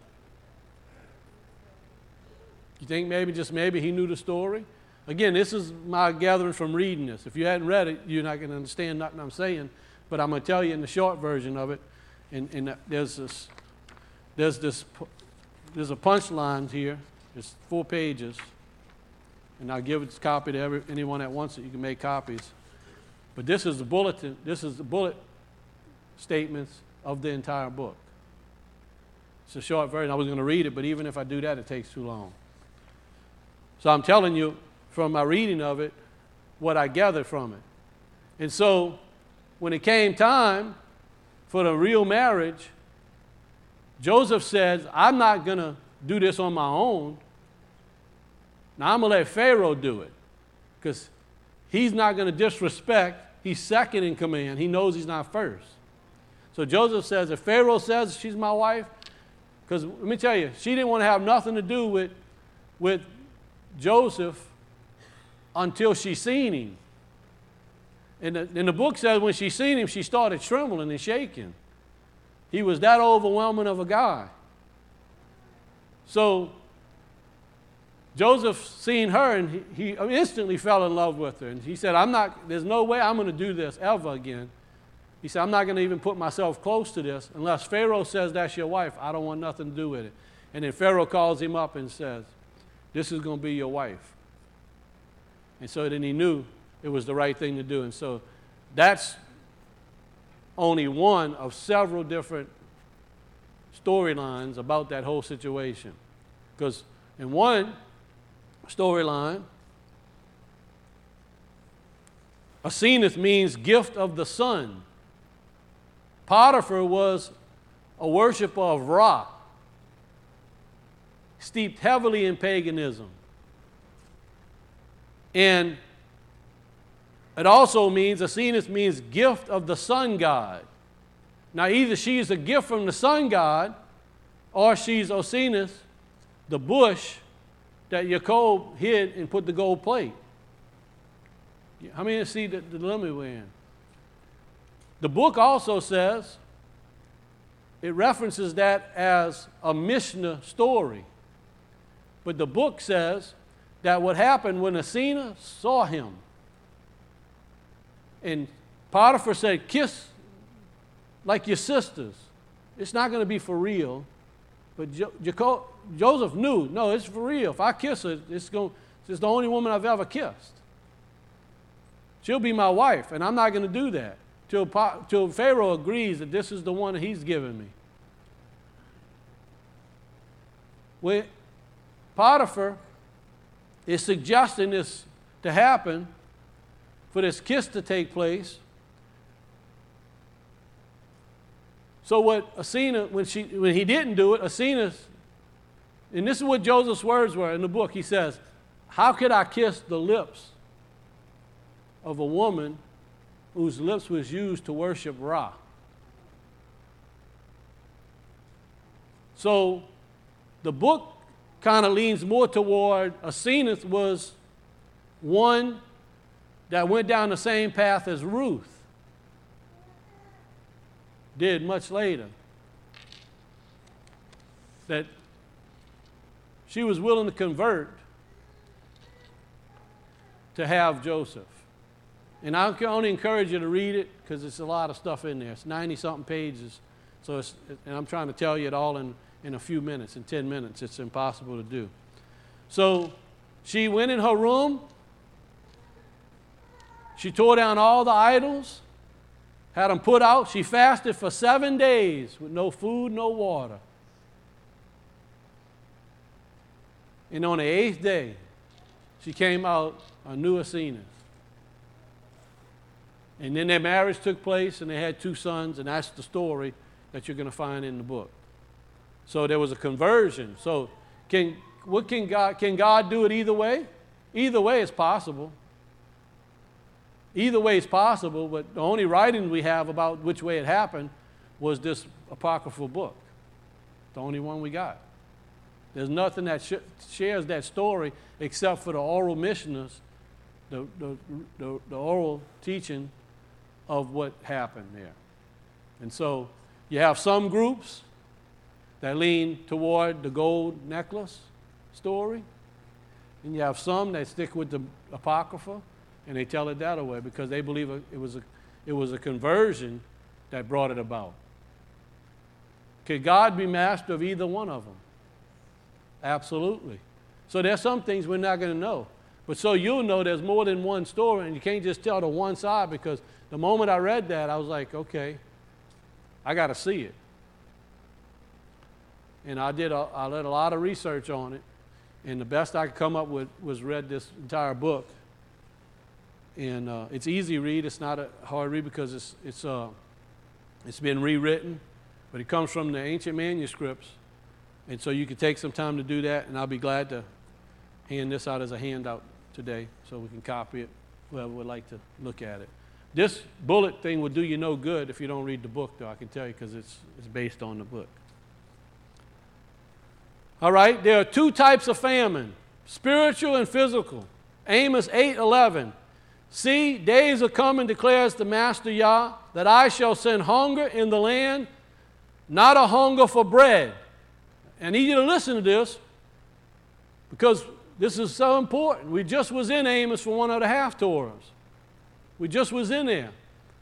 You think maybe, just maybe, he knew the story? Again, this is my gathering from reading this. If you hadn't read it, you're not going to understand nothing I'm saying. But I'm going to tell you in the short version of it. And, and there's this, there's this, there's a punchline here. It's four pages. And I'll give it a copy to every, anyone that wants it. You can make copies. But this is the bulletin. This is the bullet statements of the entire book. It's a short version. I was going to read it, but even if I do that, it takes too long. So I'm telling you from my reading of it what I gathered from it. And so when it came time for the real marriage, Joseph says, I'm not going to do this on my own. Now I'm going to let Pharaoh do it because he's not going to disrespect. He's second in command. He knows he's not first. So Joseph says, if Pharaoh says she's my wife, because let me tell you, she didn't want to have nothing to do with, with Joseph until she seen him. And the, and the book says when she seen him, she started trembling and shaking. He was that overwhelming of a guy. So Joseph seen her, and he, he instantly fell in love with her. And he said, I'm not, there's no way I'm going to do this ever again. He said, I'm not going to even put myself close to this unless Pharaoh says that's your wife. I don't want nothing to do with it. And then Pharaoh calls him up and says, this is going to be your wife. And so then he knew it was the right thing to do. And so that's only one of several different storylines about that whole situation. Because in one storyline, Asenath means gift of the sun. Potiphar was a worshiper of Ra, steeped heavily in paganism. And it also means, Asenath means gift of the sun god. Now either she's a gift from the sun god, or she's Asenath, the bush that Jacob hid and put the gold plate. How many see the dilemma we're in? The book also says, it references that as a Mishnah story. But the book says that what happened when Asenath saw him, and Potiphar said, kiss like your sisters. It's not going to be for real. But jo- Jacob, Joseph knew, no, it's for real. If I kiss her, it's going, She's the only woman I've ever kissed. She'll be my wife, and I'm not going to do that till, till Pharaoh agrees that this is the one that he's given me. When Potiphar is suggesting this to happen, for this kiss to take place. So what Asenath, when, she, when he didn't do it, Asenath, and this is what Joseph's words were in the book. He says, how could I kiss the lips of a woman whose lips was used to worship Ra? So the book kind of leans more toward Asenath was one that went down the same path as Ruth did much later. That she was willing to convert to have Joseph. And I can only encourage you to read it because it's a lot of stuff in there. It's ninety-something pages. So it's, and I'm trying to tell you it all in, in a few minutes, in ten minutes. It's impossible to do. So she went in her room. She tore down all the idols, had them put out. She fasted for seven days with no food, no water. And on the eighth day, she came out a new Asenath. And then their marriage took place, and they had two sons, and that's the story that you're going to find in the book. So there was a conversion. So can what can God can God do it either way? Either way is possible. Either way is possible, but the only writing we have about which way it happened was this apocryphal book. The only one we got. There's nothing that sh- shares that story except for the oral mishnahs, the, the, the, the oral teaching of what happened there. And so you have some groups that lean toward the gold necklace story, and you have some that stick with the Apocrypha, and they tell it that way because they believe it was a, it was a conversion that brought it about. Could God be master of either one of them? Absolutely. So there's some things we're not going to know. But so you'll know there's more than one story, and you can't just tell the one side, because the moment I read that, I was like, okay, I got to see it. And I did a, I did a lot of research on it, and the best I could come up with was read this entire book. And uh, it's easy to read. It's not a hard read because it's, it's, uh, it's been rewritten, but it comes from the ancient manuscripts. And so you can take some time to do that, and I'll be glad to hand this out as a handout today so we can copy it, whoever would like to look at it. This bullet thing will do you no good if you don't read the book, though, I can tell you, because it's, it's based on the book. All right, there are two types of famine, spiritual and physical. Amos eight eleven. See, days are coming, declares the Master Yah, that I shall send hunger in the land, not a hunger for bread. I need you to listen to this, because this is so important. We just was in Amos for one of the half Torahs. We just was in there.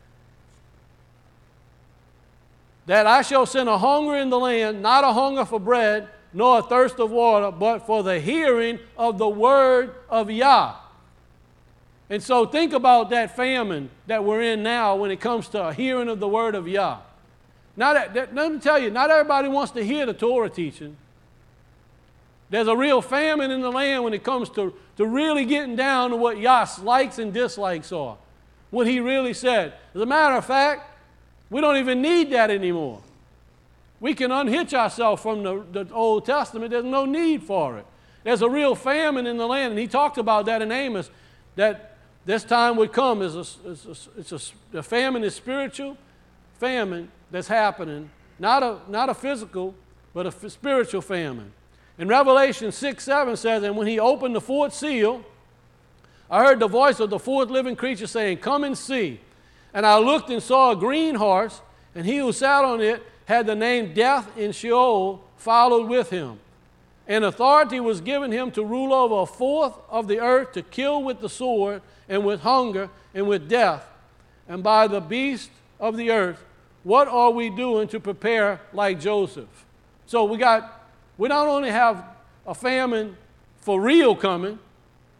That I shall send a hunger in the land, not a hunger for bread, nor a thirst of water, but for the hearing of the word of Yah. And so think about that famine that we're in now when it comes to a hearing of the word of Yah. Now, that, that, let me tell you, not everybody wants to hear the Torah teaching. There's a real famine in the land when it comes to, to really getting down to what Yah's likes and dislikes are, what he really said. As a matter of fact, we don't even need that anymore. We can unhitch ourselves from the, the Old Testament. There's no need for it. There's a real famine in the land, and he talked about that in Amos, that this time would come. Is a, it's a, it's a, the famine is spiritual famine that's happening, not a, not a physical, but a f- spiritual famine. In Revelation six seven says, and when he opened the fourth seal, I heard the voice of the fourth living creature saying, come and see. And I looked and saw a green horse, and he who sat on it had the name Death, and Sheol followed with him. And authority was given him to rule over a fourth of the earth, to kill with the sword, and with hunger, and with death, and by the beast of the earth. What are we doing to prepare like Joseph? So we got, we not only have a famine for real coming,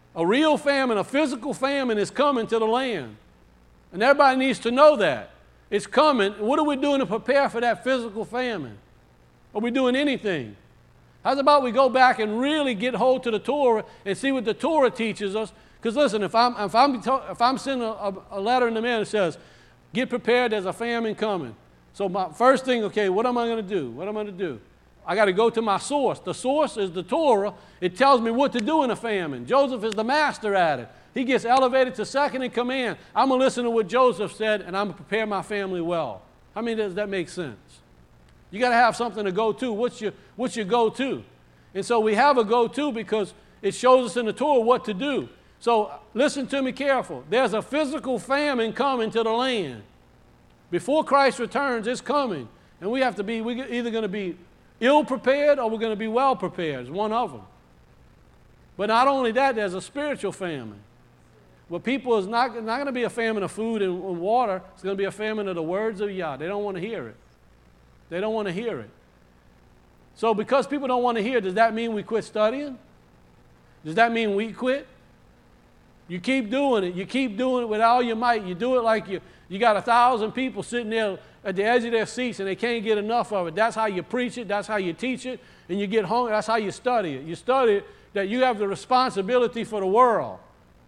A real famine, a physical famine is coming to the land. And everybody needs to know that. It's coming. What are we doing to prepare for that physical famine? Are we doing anything? How's about we go back and really get hold to the Torah and see what the Torah teaches us? Because listen, if I'm, if I'm, if I'm sending a, a letter in the mail that says, get prepared, there's a famine coming. So my first thing, okay, what am I going to do? What am I going to do? I got to go to my source. The source is the Torah. It tells me what to do in a famine. Joseph is the master at it. He gets elevated to second in command. I'm going to listen to what Joseph said, and I'm going to prepare my family well. How many does that make sense? You got to have something to go to. What's your, what's your go-to? And so we have a go-to because it shows us in the Torah what to do. So listen to me careful. There's a physical famine coming to the land. Before Christ returns, it's coming. And we have to be, we're either going to be ill-prepared or we're going to be well-prepared. It's one of them. But not only that, there's a spiritual famine. Well, people is not, not going to be a famine of food and, and water. It's going to be a famine of the words of Yah. They don't want to hear it. They don't want to hear it. So because people don't want to hear it, does that mean we quit studying? Does that mean we quit? You keep doing it. You keep doing it with all your might. You do it like you, you got a thousand people sitting there at the edge of their seats and they can't get enough of it. That's how you preach it. That's how you teach it. And you get home. That's how you study it. You study it that you have the responsibility for the world.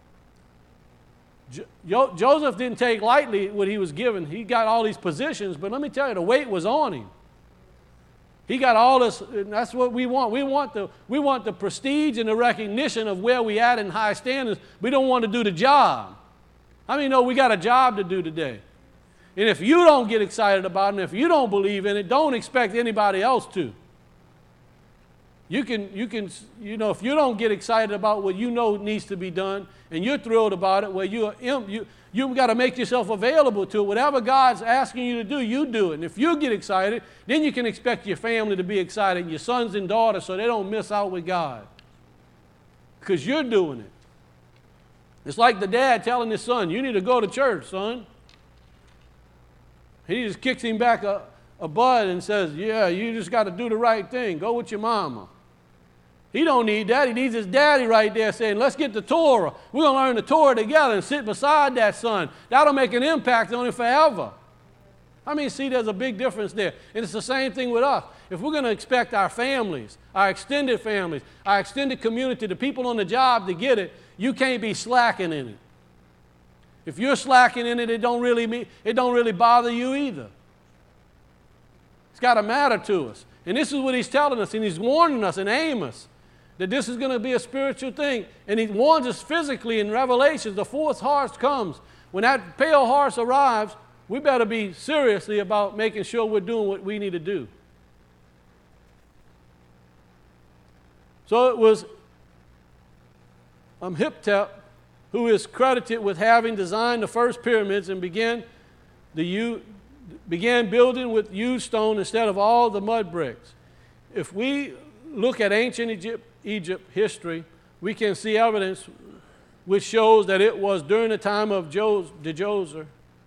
Jo- Joseph didn't take lightly what he was given. He got all these positions, but let me tell you, the weight was on him. He got all this, and that's what we want. We want the, we want the prestige and the recognition of where we at in high standards. We don't want to do the job. How many know we got a job to do today? And if you don't get excited about it, and if you don't believe in it, don't expect anybody else to. You can, you can, you know, if you don't get excited about what you know needs to be done, and you're thrilled about it, well, you, you, you've got to make yourself available to it. Whatever God's asking you to do, you do it. And if you get excited, then you can expect your family to be excited, your sons and daughters, so they don't miss out with God. Because you're doing it. It's like the dad telling his son, you need to go to church, son. He just kicks him back a, a butt and says, yeah, you just got to do the right thing. Go with your mama. He don't need that. He needs his daddy right there saying, let's get the Torah. We're going to learn the Torah together and sit beside that son. That'll make an impact on him forever. I mean, see, there's a big difference there. And it's the same thing with us. If we're going to expect our families, our extended families, our extended community, the people on the job to get it, you can't be slacking in it. If you're slacking in it, it don't really mean, it don't really bother you either. It's got to matter to us. And this is what he's telling us, and he's warning us in Amos that this is going to be a spiritual thing. And he warns us physically in Revelations. The fourth horse comes. When that pale horse arrives, we better be seriously about making sure we're doing what we need to do. So it was Amhitep who is credited with having designed the first pyramids and began, the U, began building with used stone instead of all the mud bricks. If we look at ancient Egypt, Egypt history, we can see evidence which shows that it was during the time of Djoser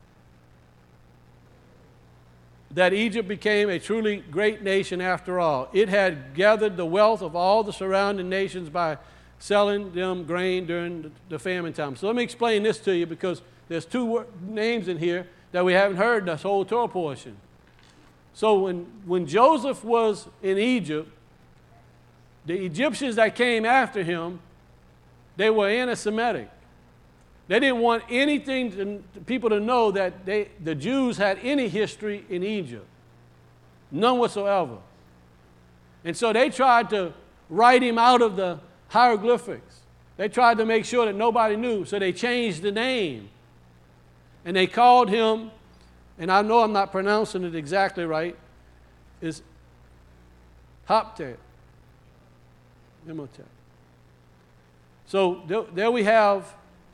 that Egypt became a truly great nation after all. It had gathered the wealth of all the surrounding nations by selling them grain during the, the famine time. So let me explain this to you because there's two wor- names in here that we haven't heard this whole Torah portion. So when, when Joseph was in Egypt, the Egyptians that came after him, they were anti-Semitic. They didn't want anything to, to people to know that they, the Jews had any history in Egypt. None whatsoever. And so they tried to write him out of the hieroglyphics. They tried to make sure that nobody knew, so they changed the name. And they called him, and I know I'm not pronouncing it exactly right, is Hoptep. Imhotep. So there, there we have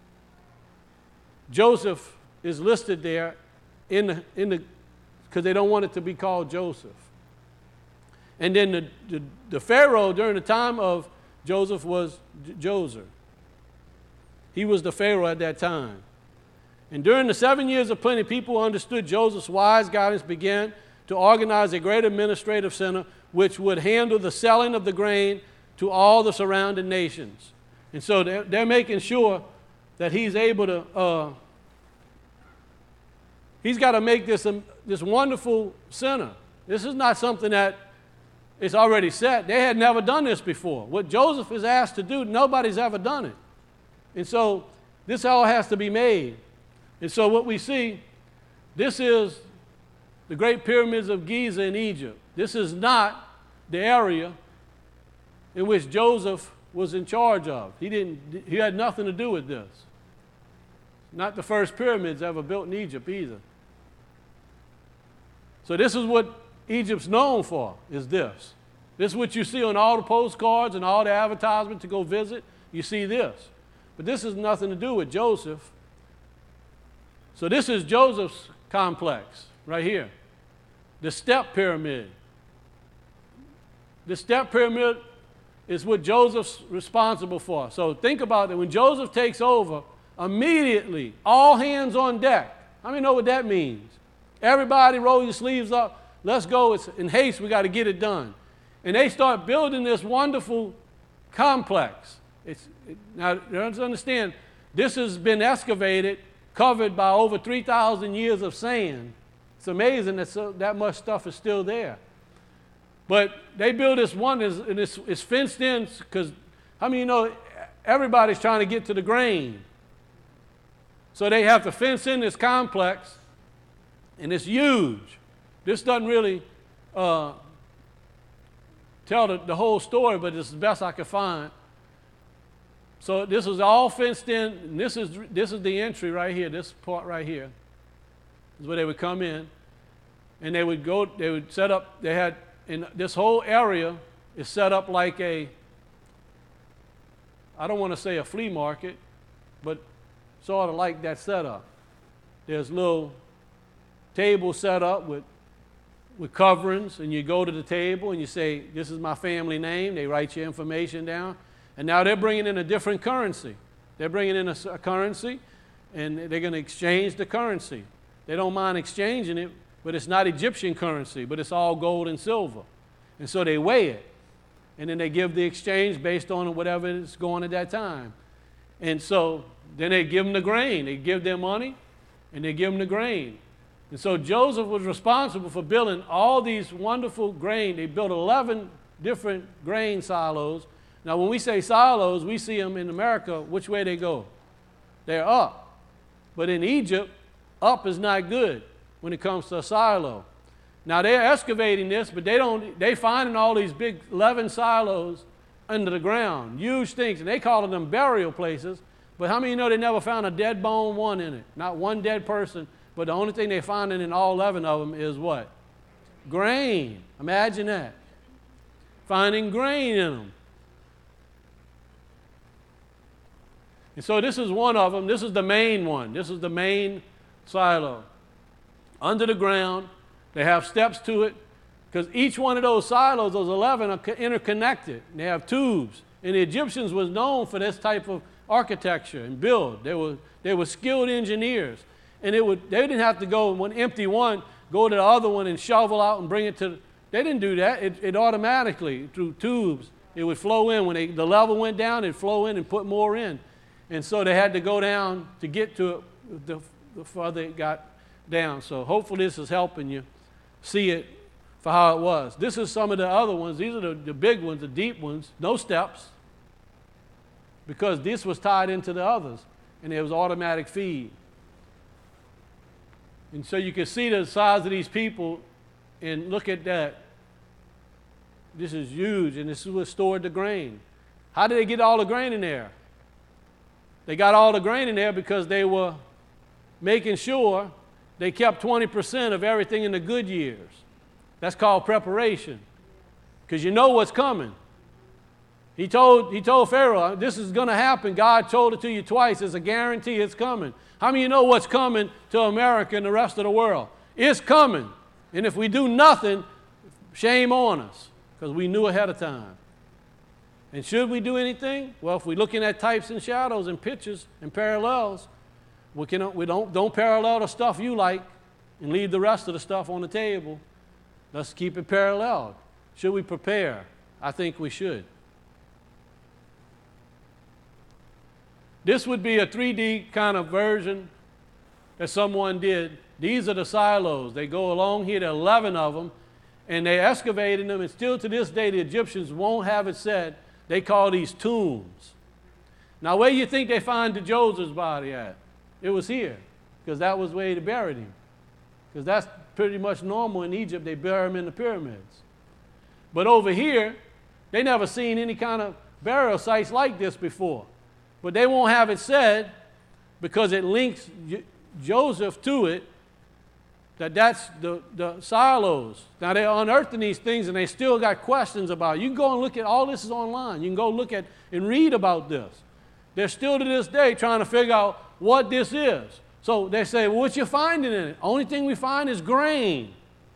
Joseph is listed there in the, in the, because they don't want it to be called Joseph. And then the, the, the Pharaoh during the time of Joseph was Djoser. He was the Pharaoh at that time. And during the seven years of plenty, people who understood Joseph's wise guidance began to organize a great administrative center which would handle the selling of the grain to all the surrounding nations. And so they're, they're making sure that he's able to, uh, he's got to make this, um, this wonderful center. This is not something that is already set. They had never done this before. What Joseph is asked to do, nobody's ever done it. And so this all has to be made. And so what we see, this is the Great Pyramids of Giza in Egypt. This is not the area in which Joseph was in charge of. He didn't, he had nothing to do with this. Not the first pyramids ever built in Egypt either. So this is what Egypt's known for, is this. This is what you see on all the postcards and all the advertisements to go visit. You see this. But this has nothing to do with Joseph. So this is Joseph's complex right here. The step pyramid. The step pyramid is what Joseph's responsible for. So think about it. When Joseph takes over, immediately, all hands on deck. How many know what that means? Everybody roll your sleeves up. Let's go. It's in haste. We got to get it done. And they start building this wonderful complex. It's, it, now, you understand, this has been excavated, covered by over three thousand years of sand. It's amazing that so, that much stuff is still there. But they build this one, and it's, it's fenced in, because, how many of you know, everybody's trying to get to the grain. So they have to fence in this complex, and it's huge. This doesn't really uh, tell the, the whole story, but it's the best I could find. So this is all fenced in, and this is, this is the entry right here, this part right here. This is where they would come in, and they would go, they would set up, they had, and this whole area is set up like a, I don't want to say a flea market, but sort of like that setup. There's little tables set up with, with coverings, and you go to the table and you say, this is my family name. They write your information down. And now they're bringing in a different currency. They're bringing in a, a currency, and they're going to exchange the currency. They don't mind exchanging it, but it's not Egyptian currency, but it's all gold and silver. And so they weigh it, and then they give the exchange based on whatever is going at that time. And so then they give them the grain. They give their money, and they give them the grain. And so Joseph was responsible for building all these wonderful grain. They built eleven different grain silos. Now, when we say silos, we see them in America, which way they go? They're up. But in Egypt, up is not good when it comes to a silo. Now, they're excavating this, but they don't, they finding all these big eleven silos under the ground, huge things, and they call them burial places. But how many know they never found a dead bone one in it? Not one dead person, but the only thing they found in all eleven of them is what? Grain. Imagine that. Finding grain in them. And so this is one of them. This is the main one. This is the main silo. Under the ground, they have steps to it, because each one of those silos, those eleven, are interconnected. They have tubes. And the Egyptians was known for this type of architecture and build. They were, they were skilled engineers. And it would, they didn't have to go, one empty one, go to the other one and shovel out and bring it to the, they didn't do that. It, it automatically, through tubes, it would flow in. When they, the level went down, it'd flow in and put more in. And so they had to go down to get to it the, the further it got down. So hopefully this is helping you see it for how it was. This is some of the other ones. These are the, the big ones, the deep ones. No steps, because this was tied into the others, and it was automatic feed. And so you can see the size of these people, and look at that. This is huge, and this is what stored the grain. How did they get all the grain in there? They got all the grain in there because they were making sure they kept twenty percent of everything in the good years. That's called preparation, because you know what's coming. He told, he told Pharaoh, this is going to happen. God told it to you twice. It's a guarantee it's coming. How many of you know what's coming to America and the rest of the world? It's coming. And if we do nothing, shame on us, because we knew ahead of time. And should we do anything? Well, if we're looking at types and shadows and pictures and parallels, we, can, we don't, don't parallel the stuff you like and leave the rest of the stuff on the table. Let's keep it parallel. Should we prepare? I think we should. This would be a three D kind of version that someone did. These are the silos. They go along here, there are eleven of them, and they excavated them, and still to this day the Egyptians won't have it said. They call these tombs. Now, where do you think they find the Joseph's body at? It was here, because that was where they buried him. Because that's pretty much normal in Egypt. They bury him in the pyramids. But over here, they never seen any kind of burial sites like this before. But they won't have it said because it links Joseph to it, that that's the, the silos. Now, they're unearthing these things, and they still got questions about it. You can go and look at, all this is online. You can go look at and read about this. They're still to this day trying to figure out what this is. So they say, well, what you finding in it? Only thing we find is grain.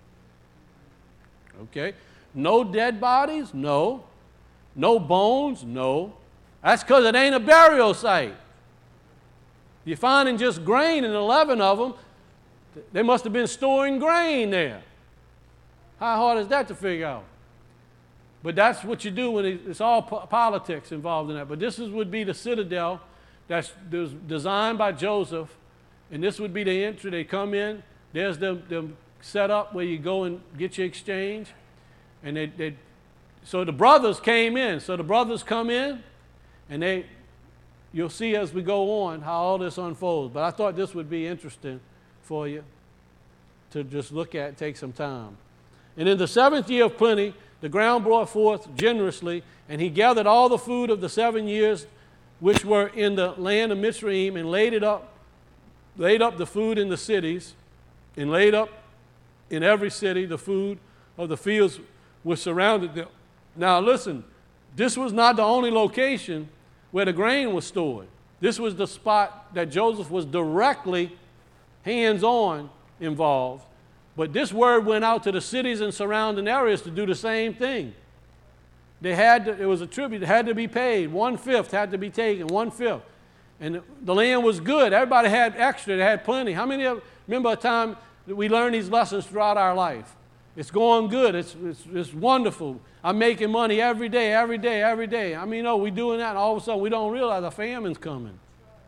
Okay. No dead bodies? No. No bones? No. That's because it ain't a burial site. You're finding just grain in eleven of them. They must have been storing grain there. How hard is that to figure out? But that's what you do when it, it's all po- politics involved in that. But this is, would be the citadel that's designed by Joseph, and this would be the entry. They come in. There's the, the setup where you go and get your exchange. And they, they, so the brothers came in. So the brothers come in, and they, you'll see as we go on how all this unfolds. But I thought this would be interesting for you to just look at, take some time. And in the seventh year of plenty, the ground brought forth generously, and he gathered all the food of the seven years which were in the land of Mitzrayim, and laid it up, laid up the food in the cities, and laid up in every city the food of the fields which surrounded them. Now listen, this was not the only location where the grain was stored. This was the spot that Joseph was directly hands-on involved. But this word went out to the cities and surrounding areas to do the same thing. They had to, it was a tribute that had to be paid. One-fifth had to be taken, one-fifth. And the land was good. Everybody had extra. They had plenty. How many of remember a time that we learned these lessons throughout our life? It's going good. It's, it's, it's wonderful. I'm making money every day, every day, every day. I mean, you know, we're doing that, and all of a sudden we don't realize a famine's coming.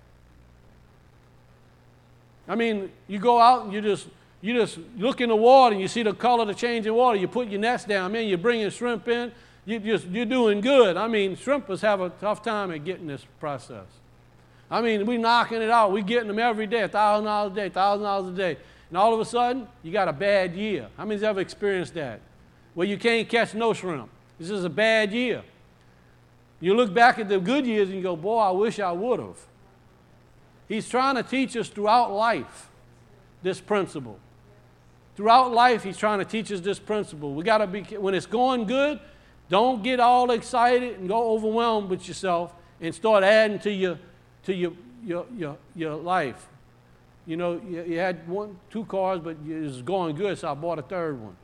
I mean, you go out and you just you just look in the water and you see the color of the changing water. You put your nets down, man. You're bringing shrimp in. You just you're doing good. I mean, shrimpers have a tough time at getting this process. I mean, we knocking it out. We getting them every day, a thousand dollars a day, thousand dollars a day, and all of a sudden you got a bad year. How many's ever experienced that? Where you can't catch no shrimp. This is a bad year. You look back at the good years and you go, boy, I wish I would have. He's trying to teach us throughout life this principle. Throughout life, he's trying to teach us this principle. We got to be, when it's going good, don't get all excited and go overwhelmed with yourself and start adding to your to your your your, your life. You know, you, you had one, two cars, but it was going good, so I bought a third one.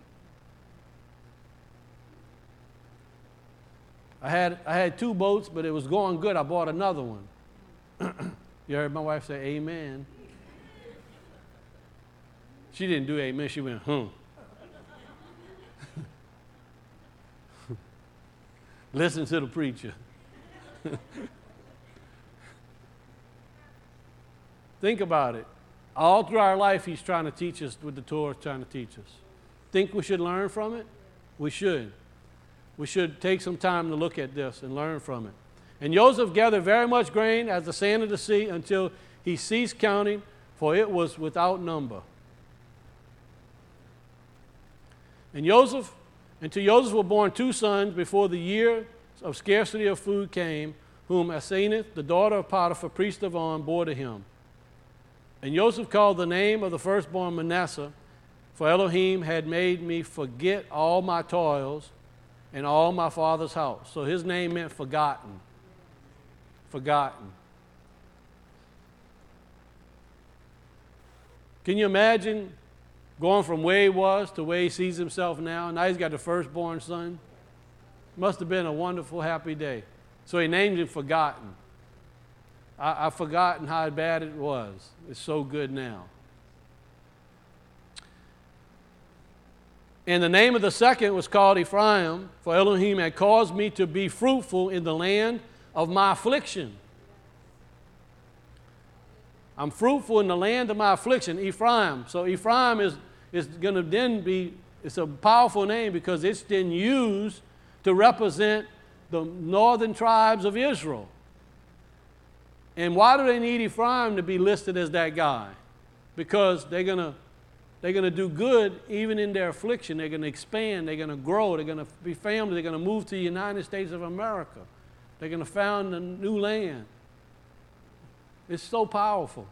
I had I had two boats, but it was going good. I bought another one. You heard my wife say, "Amen." She didn't do amen. She went, "Hmm." Listen to the preacher. Think about it. All through our life, he's trying to teach us what the Torah is trying to teach us. Think we should learn from it? We should. We should take some time to look at this and learn from it. And Joseph gathered very much grain as the sand of the sea until he ceased counting, for it was without number. And Joseph, and to Joseph were born two sons before the year of scarcity of food came, whom Asenath, the daughter of Potiphar, priest of On, bore to him. And Joseph called the name of the firstborn Manasseh, for Elohim had made me forget all my toils and all my father's house. So his name meant forgotten. Forgotten. Can you imagine going from where he was to where he sees himself now? Now he's got the firstborn son. Must have been a wonderful, happy day. So he named him Forgotten. I, I've forgotten how bad it was. It's so good now. And the name of the second was called Ephraim, for Elohim had caused me to be fruitful in the land of my affliction. I'm fruitful in the land of my affliction, Ephraim. So Ephraim is, is going to then be, it's a powerful name because it's then used to represent the northern tribes of Israel. And why do they need Ephraim to be listed as that guy? Because they're going to they're going to do good even in their affliction. They're going to expand. They're going to grow. They're going to be family. They're going to move to the United States of America. They're going to found a new land. It's so powerful.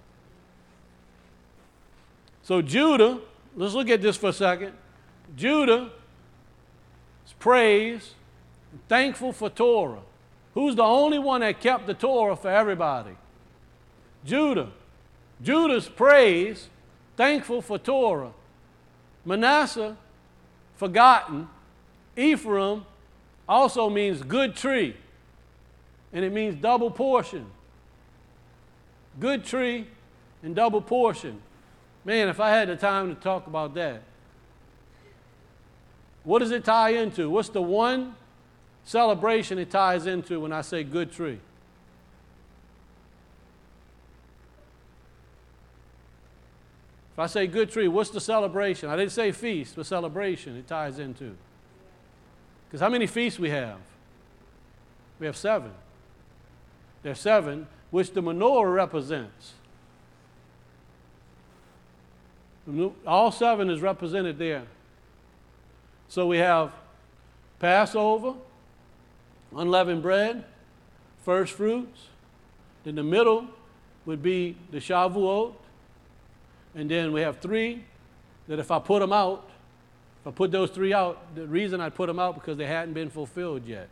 So Judah, let's look at this for a second. Judah is praised, thankful for Torah. Who's the only one that kept the Torah for everybody? Judah. Judah's praised, thankful for Torah. Manasseh, forgotten. Ephraim also means good tree, and it means double portion. Good tree and double portion. Man, if I had the time to talk about that. What does it tie into? What's the one celebration it ties into when I say good tree? If I say good tree, what's the celebration? I didn't say feast, but celebration it ties into. Because how many feasts we have? We have seven. There's seven, which the menorah represents. All seven is represented there. So we have Passover, unleavened bread, first fruits. In the middle would be the Shavuot. And then we have three that if I put them out, if I put those three out, the reason I put them out because they hadn't been fulfilled yet.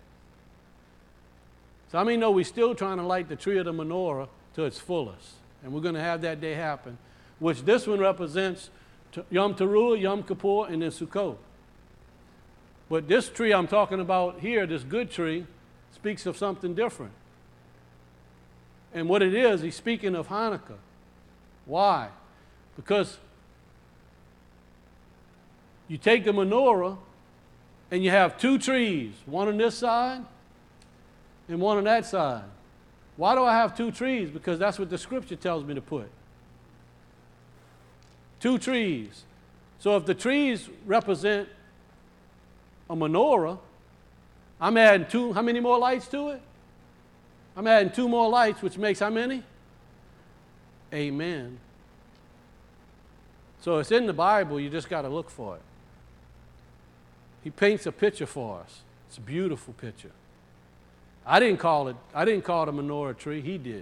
So I mean, no, we're still trying to light the tree of the menorah to its fullest. And we're going to have that day happen, which this one represents Yom Teruah, Yom Kippur, and then Sukkot. But this tree I'm talking about here, this good tree, speaks of something different. And what it is, he's speaking of Hanukkah. Why? Because you take the menorah and you have two trees, one on this side and one on that side. Why do I have two trees? Because that's what the scripture tells me to put. Two trees. So if the trees represent a menorah, I'm adding two, how many more lights to it? I'm adding two more lights, which makes how many? Amen. So it's in the Bible, you just got to look for it. He paints a picture for us. It's a beautiful picture. I didn't call it, I didn't call it a menorah tree, he did.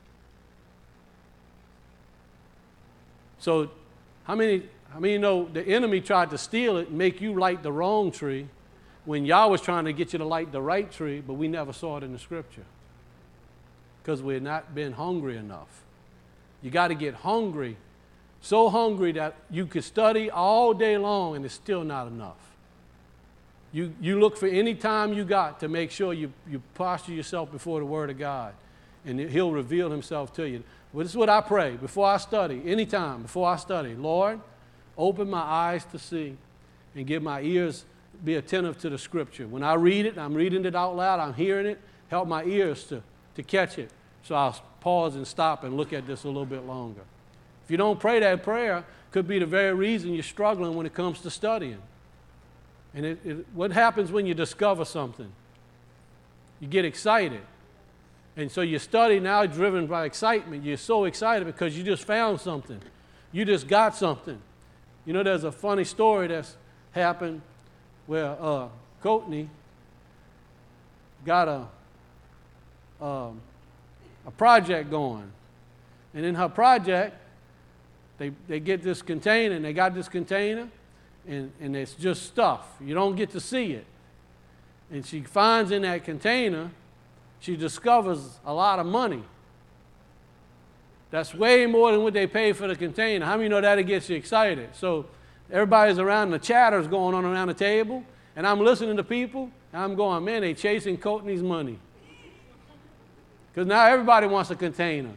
So how many, how many know the enemy tried to steal it and make you light the wrong tree when Yah was trying to get you to light the right tree, but we never saw it in the scripture because we had not been hungry enough. You got to get hungry, so hungry that you could study all day long and it's still not enough. You, you look for any time you got to make sure you, you posture yourself before the Word of God, and He'll reveal Himself to you. Well, this is what I pray before I study, anytime before I study. Lord, open my eyes to see and give my ears, be attentive to the Scripture. When I read it, I'm reading it out loud, I'm hearing it, help my ears to, to catch it. So I'll pause and stop and look at this a little bit longer. If you don't pray that prayer, it could be the very reason you're struggling when it comes to studying. And it, it, what happens when you discover something? You get excited. And so you study now driven by excitement. You're so excited because you just found something. You just got something. You know, there's a funny story that's happened where uh, Courtney got a, um, a project going. And in her project, they, they get this container, and they got this container, and, and it's just stuff. You don't get to see it. And she finds in that container, she discovers a lot of money. That's way more than what they pay for the container. How many know that'll get you excited? So everybody's around, the chatter's going on around the table, and I'm listening to people, and I'm going, man, they chasing Courtney's money. Because now everybody wants a container.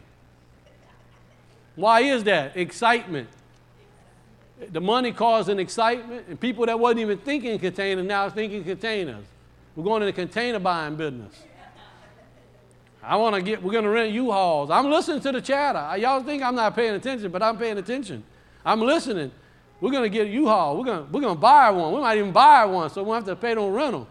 Why is that? Excitement. The money causing excitement, and people that wasn't even thinking containers now are thinking containers. We're going into container buying business. I want to get, we're going to rent U-Hauls. I'm listening to the chatter. Y'all think I'm not paying attention, but I'm paying attention. I'm listening. We're going to get a U-Haul. We're going to, we're going to buy one. We might even buy one, so we won't have to pay no rental.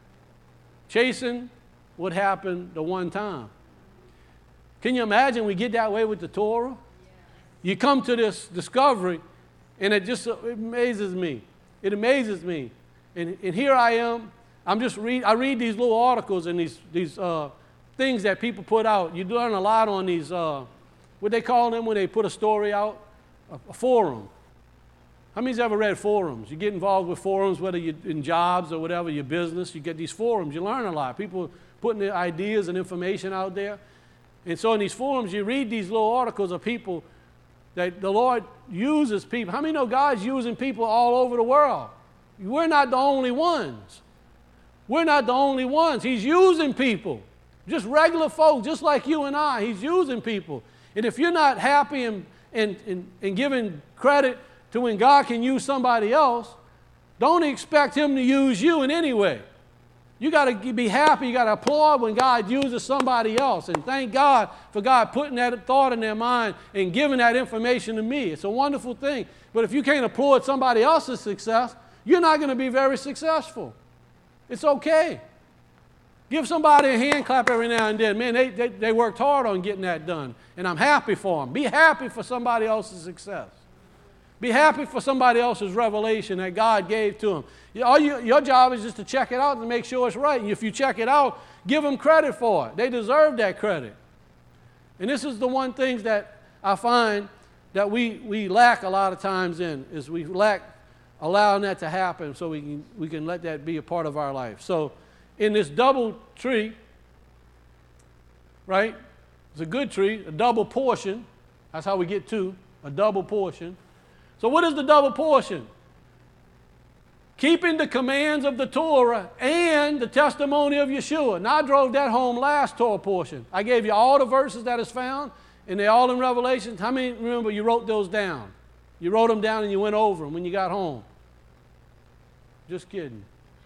Chasing what happened the one time. Can you imagine we get that way with the Torah? You come to this discovery, and it just it amazes me. It amazes me. And, and here I am. I'm just read. I read these little articles and these these uh, things that people put out. You learn a lot on these. Uh, what they call them when they put a story out? A, a forum. How many's ever read forums? You get involved with forums, whether you're in jobs or whatever, your business. You get these forums. You learn a lot. People putting their ideas and information out there. And so in these forums, you read these little articles of people that the Lord uses people. How many know God's using people all over the world? We're not the only ones. We're not the only ones. He's using people. Just regular folk, just like you and I. He's using people. And if you're not happy and, and, and, and giving credit to when God can use somebody else, don't expect him to use you in any way. You got to be happy. You got to applaud when God uses somebody else. And thank God for God putting that thought in their mind and giving that information to me. It's a wonderful thing. But if you can't applaud somebody else's success, you're not going to be very successful. It's okay. Give somebody a hand clap every now and then. Man, they, they, they worked hard on getting that done. And I'm happy for them. Be happy for somebody else's success. Be happy for somebody else's revelation that God gave to them. All you, your job is just to check it out and make sure it's right. And if you check it out, give them credit for it. They deserve that credit. And this is the one thing that I find that we, we lack a lot of times in, is we lack allowing that to happen so we can, we can let that be a part of our life. So in this double tree, right, it's a good tree, a double portion. That's how we get two, a double portion. So what is the double portion? Keeping the commands of the Torah and the testimony of Yeshua. Now I drove that home last Torah portion. I gave you all the verses that is found, and they're all in Revelation. How many remember you wrote those down? You wrote them down and you went over them when you got home. Just kidding.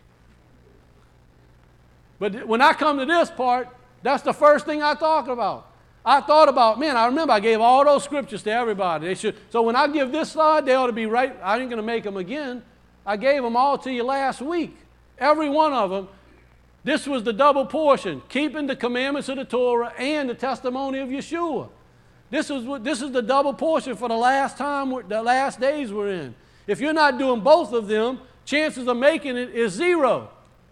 But when I come to this part, that's the first thing I talk about. I thought about, man, I remember I gave all those scriptures to everybody. They should, so when I give this slide, they ought to be right. I ain't going to make them again. I gave them all to you last week. Every one of them. This was the double portion, keeping the commandments of the Torah and the testimony of Yeshua. This is what this is the double portion for the last time, the last days we're in. If you're not doing both of them, chances of making it is zero.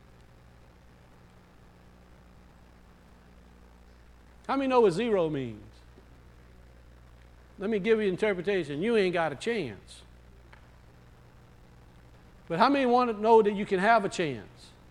How many know what zero means? Let me give you an interpretation. You ain't got a chance. But how many want to know that you can have a chance?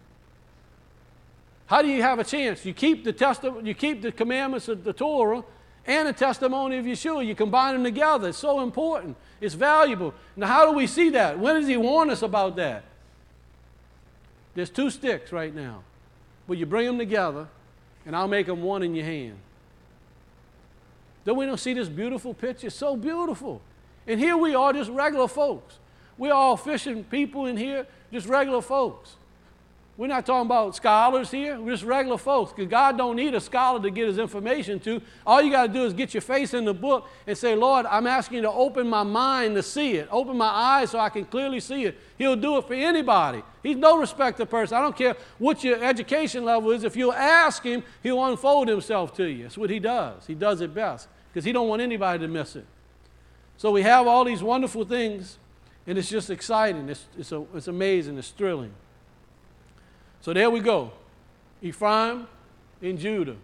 How do you have a chance? You keep the testi- you keep the commandments of the Torah and the testimony of Yeshua. You combine them together. It's so important. It's valuable. Now, how do we see that? When does he warn us about that? There's two sticks right now. But you bring them together, and I'll make them one in your hand. Don't we don't see this beautiful picture? It's so beautiful. And here we are, just regular folks. We're all fishing people in here, just regular folks. We're not talking about scholars here. We're just regular folks, because God don't need a scholar to get his information to. All you got to do is get your face in the book and say, Lord, I'm asking you to open my mind to see it. Open my eyes so I can clearly see it. He'll do it for anybody. He's no respecter person. I don't care what your education level is. If you'll ask him, he'll unfold himself to you. That's what he does. He does it best, because he don't want anybody to miss it. So we have all these wonderful things, and it's just exciting. It's, it's, a, it's amazing. It's thrilling. So there we go. Ephraim and Judah.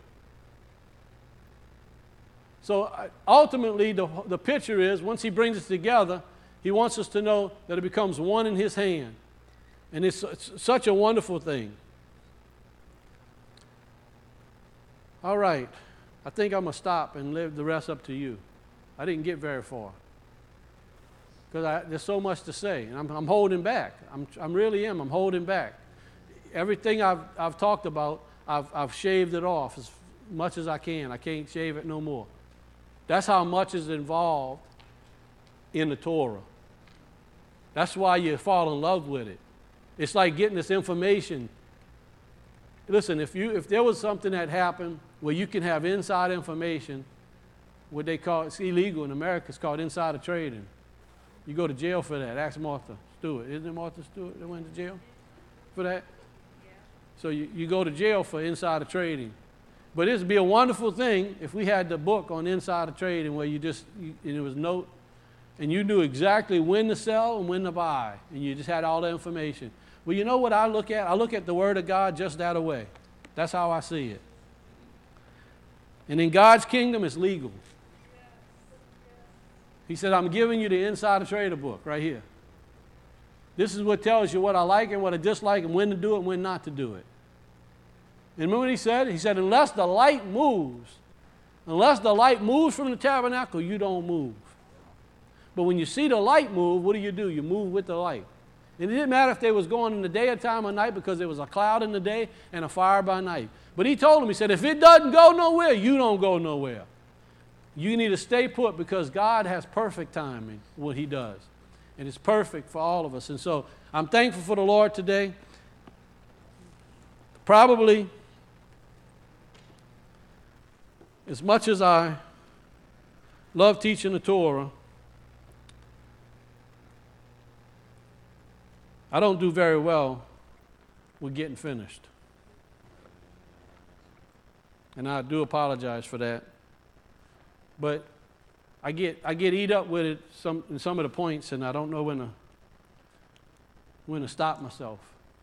So ultimately, the, the picture is, once he brings us together, he wants us to know that it becomes one in his hand. And it's, it's such a wonderful thing. All right. I think I'm going to stop and leave the rest up to you. I didn't get very far, because there's so much to say, and I'm, I'm holding back. I'm, I really am. I'm holding back. Everything I've, I've talked about, I've, I've shaved it off as much as I can. I can't shave it no more. That's how much is involved in the Torah. That's why you fall in love with it. It's like getting this information. listen, if, you, if there was something that happened where you can have inside information, what they call, it's illegal in America, it's called insider trading. You go to jail for that. Ask Martha Stewart. Isn't it Martha Stewart that went to jail for that? Yeah. So you, you go to jail for insider trading. But it would be a wonderful thing if we had the book on insider trading where you just, you, and it was note, and you knew exactly when to sell and when to buy, and you just had all the information. Well, you know what I look at? I look at the Word of God just that way. That's how I see it. And in God's kingdom, it's legal. He said, I'm giving you the insider trader book right here. This is what tells you what I like and what I dislike and when to do it and when not to do it. And remember what he said? He said, unless the light moves, unless the light moves from the tabernacle, you don't move. But when you see the light move, what do you do? You move with the light. And it didn't matter if they was going in the daytime or night because there was a cloud in the day and a fire by night. But he told them, he said, if it doesn't go nowhere, you don't go nowhere. You need to stay put because God has perfect timing, what he does. And it's perfect for all of us. And so I'm thankful for the Lord today. Probably, as much as I love teaching the Torah, I don't do very well with getting finished. And I do apologize for that. But I get I get eat up with it some in some of the points, and I don't know when to when to stop myself.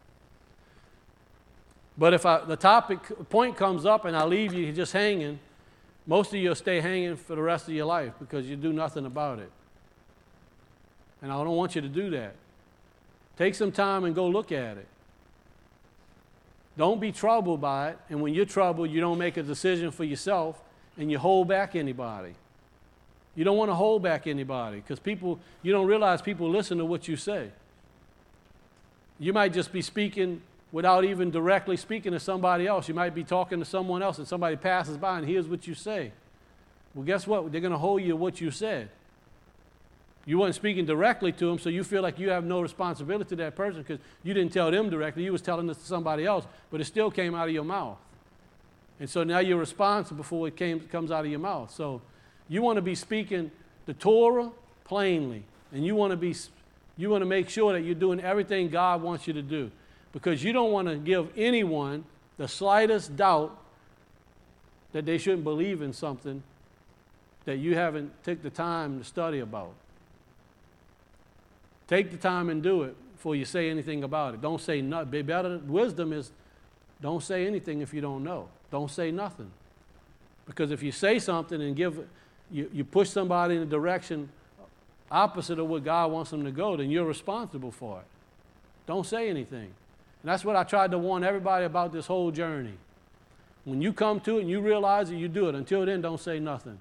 But if I, the topic point comes up and I leave you just hanging, most of you will stay hanging for the rest of your life because you do nothing about it. And I don't want you to do that. Take some time and go look at it. Don't be troubled by it, and when you're troubled, you don't make a decision for yourself and you hold back anybody. You don't want to hold back anybody because people, you don't realize people listen to what you say. You might just be speaking without even directly speaking to somebody else. You might be talking to someone else and somebody passes by and hears what you say. Well, guess what? They're going to hold you to what you said. You weren't speaking directly to them, so you feel like you have no responsibility to that person because you didn't tell them directly. You was telling this to somebody else, but it still came out of your mouth. And so now you're responsible for it came, comes out of your mouth. So you want to be speaking the Torah plainly, and you want to be, you want to make sure that you're doing everything God wants you to do, because you don't want to give anyone the slightest doubt that they shouldn't believe in something that you haven't taken the time to study about. Take the time and do it before you say anything about it. Don't say nothing. Better wisdom is don't say anything if you don't know. Don't say nothing. Because if you say something and give, you, you push somebody in a direction opposite of what God wants them to go, then you're responsible for it. Don't say anything. And that's what I tried to warn everybody about this whole journey. When you come to it and you realize it, you do it. Until then, don't say nothing.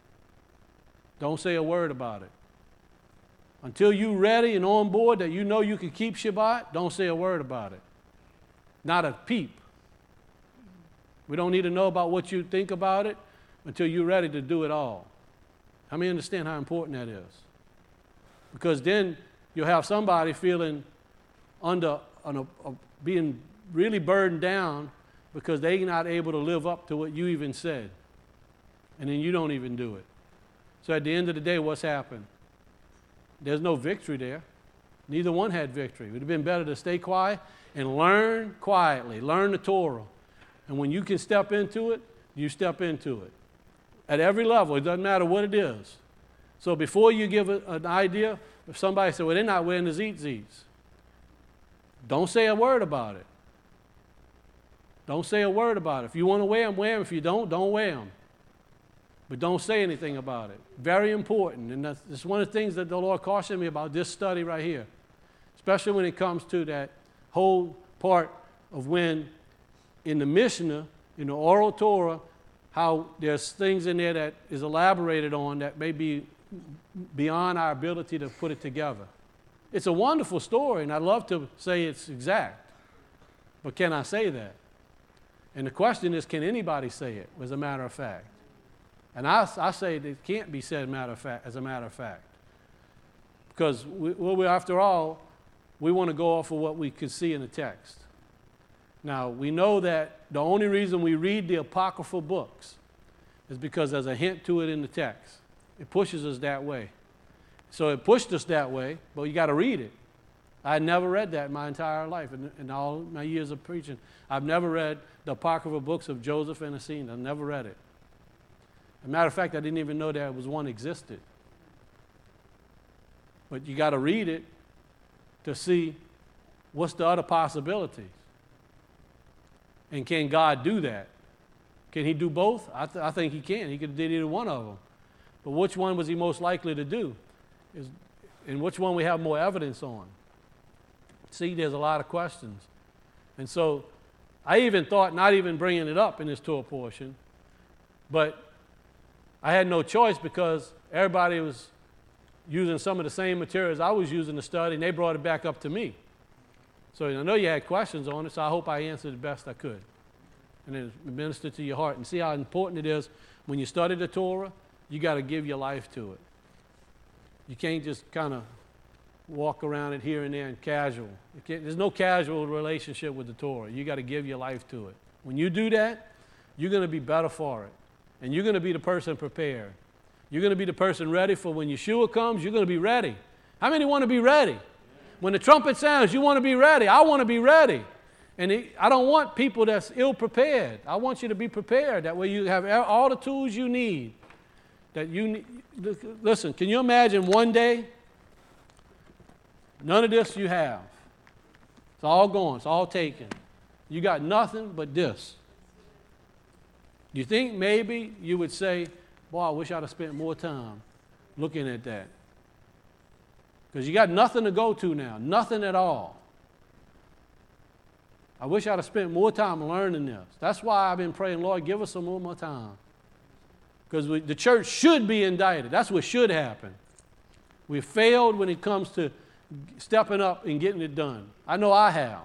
Don't say a word about it. Until you're ready and on board that you know you can keep Shabbat, don't say a word about it. Not a peep. We don't need to know about what you think about it until you're ready to do it all. How many understand how important that is? Because then you'll have somebody feeling under, on a, a, being really burdened down because they're not able to live up to what you even said. And then you don't even do it. So at the end of the day, what's happened? There's no victory there. Neither one had victory. It would have been better to stay quiet and learn quietly, learn the Torah. And when you can step into it, you step into it. At every level, it doesn't matter what it is. So before you give a, an idea, if somebody says, well, they're not wearing the tzitzits, don't say a word about it. Don't say a word about it. If you want to wear them, wear them. If you don't, don't wear them. But don't say anything about it. Very important. And that's, that's one of the things that the Lord cautioned me about this study right here, especially when it comes to that whole part of when in the Mishnah, in the oral Torah, how there's things in there that is elaborated on that may be beyond our ability to put it together. It's a wonderful story, and I'd love to say it's exact. But can I say that? And the question is, can anybody say it, as a matter of fact? And I, I say it can't be said matter of fact, as a matter of fact. Because, we, well, we, after all, we want to go off of what we could see in the text. Now, we know that the only reason we read the apocryphal books is because there's a hint to it in the text. It pushes us that way. So it pushed us that way, but you got to read it. I had never read that in my entire life, in, in all my years of preaching. I've never read the apocryphal books of Joseph and Essene. I've never read it. As a matter of fact, I didn't even know there was one existed. But you got to read it to see what's the other possibilities. And can God do that? Can he do both? I, th- I think he can. He could have did either one of them. But which one was he most likely to do? Is, and which one we have more evidence on? See, there's a lot of questions. And so I even thought not even bringing it up in this Torah portion, but I had no choice because everybody was using some of the same materials I was using to study, and they brought it back up to me. So I know you had questions on it, so I hope I answered the best I could. And then minister to your heart. And see how important it is when you study the Torah, you got to give your life to it. You can't just kind of walk around it here and there and casual. There's no casual relationship with the Torah. You got to give your life to it. When you do that, you're going to be better for it. And you're going to be the person prepared. You're going to be the person ready for when Yeshua comes, you're going to be ready. How many want to be ready? When the trumpet sounds, you want to be ready. I want to be ready. And it, I don't want people that's ill-prepared. I want you to be prepared. That way you have all the tools you need. That you need. Listen, can you imagine one day, none of this you have. It's all gone. It's all taken. You got nothing but this. You think maybe you would say, boy, I wish I'd have spent more time looking at that. Because you got nothing to go to now. Nothing at all. I wish I'd have spent more time learning this. That's why I've been praying, Lord, give us some more, more time. Because the church should be indicted. That's what should happen. We've failed when it comes to stepping up and getting it done. I know I have.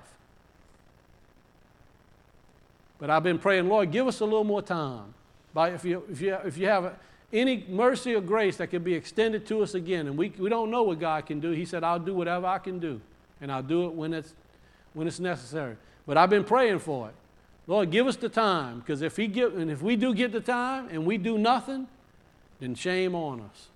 But I've been praying, Lord, give us a little more time. But if you, if you, if you have any mercy or grace that can be extended to us again, and we, we don't know what God can do. He said, I'll do whatever I can do, and I'll do it when it's, when it's necessary. But I've been praying for it. Lord, give us the time, because if he give, and if we do get the time and we do nothing, then shame on us.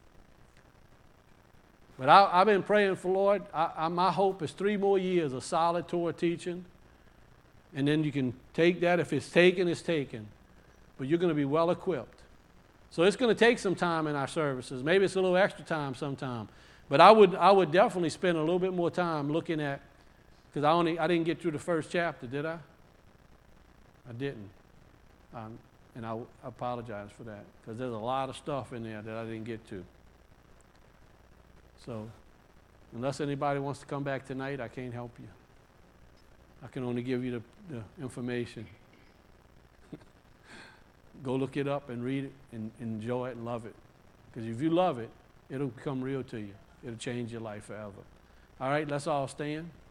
But I, I've been praying for, Lord, I, I, my hope is three more years of solid Torah teaching, and then you can take that. If it's taken, it's taken. But you're going to be well equipped. So it's going to take some time in our services. Maybe it's a little extra time sometime. But I would, I would definitely spend a little bit more time looking at, because I only I didn't get through the first chapter, did I? I didn't. Um, and I, I apologize for that, because there's a lot of stuff in there that I didn't get to. So unless anybody wants to come back tonight, I can't help you. I can only give you the, the information. Go look it up and read it and enjoy it and love it. Because if you love it, it'll become real to you. It'll change your life forever. All right, let's all stand.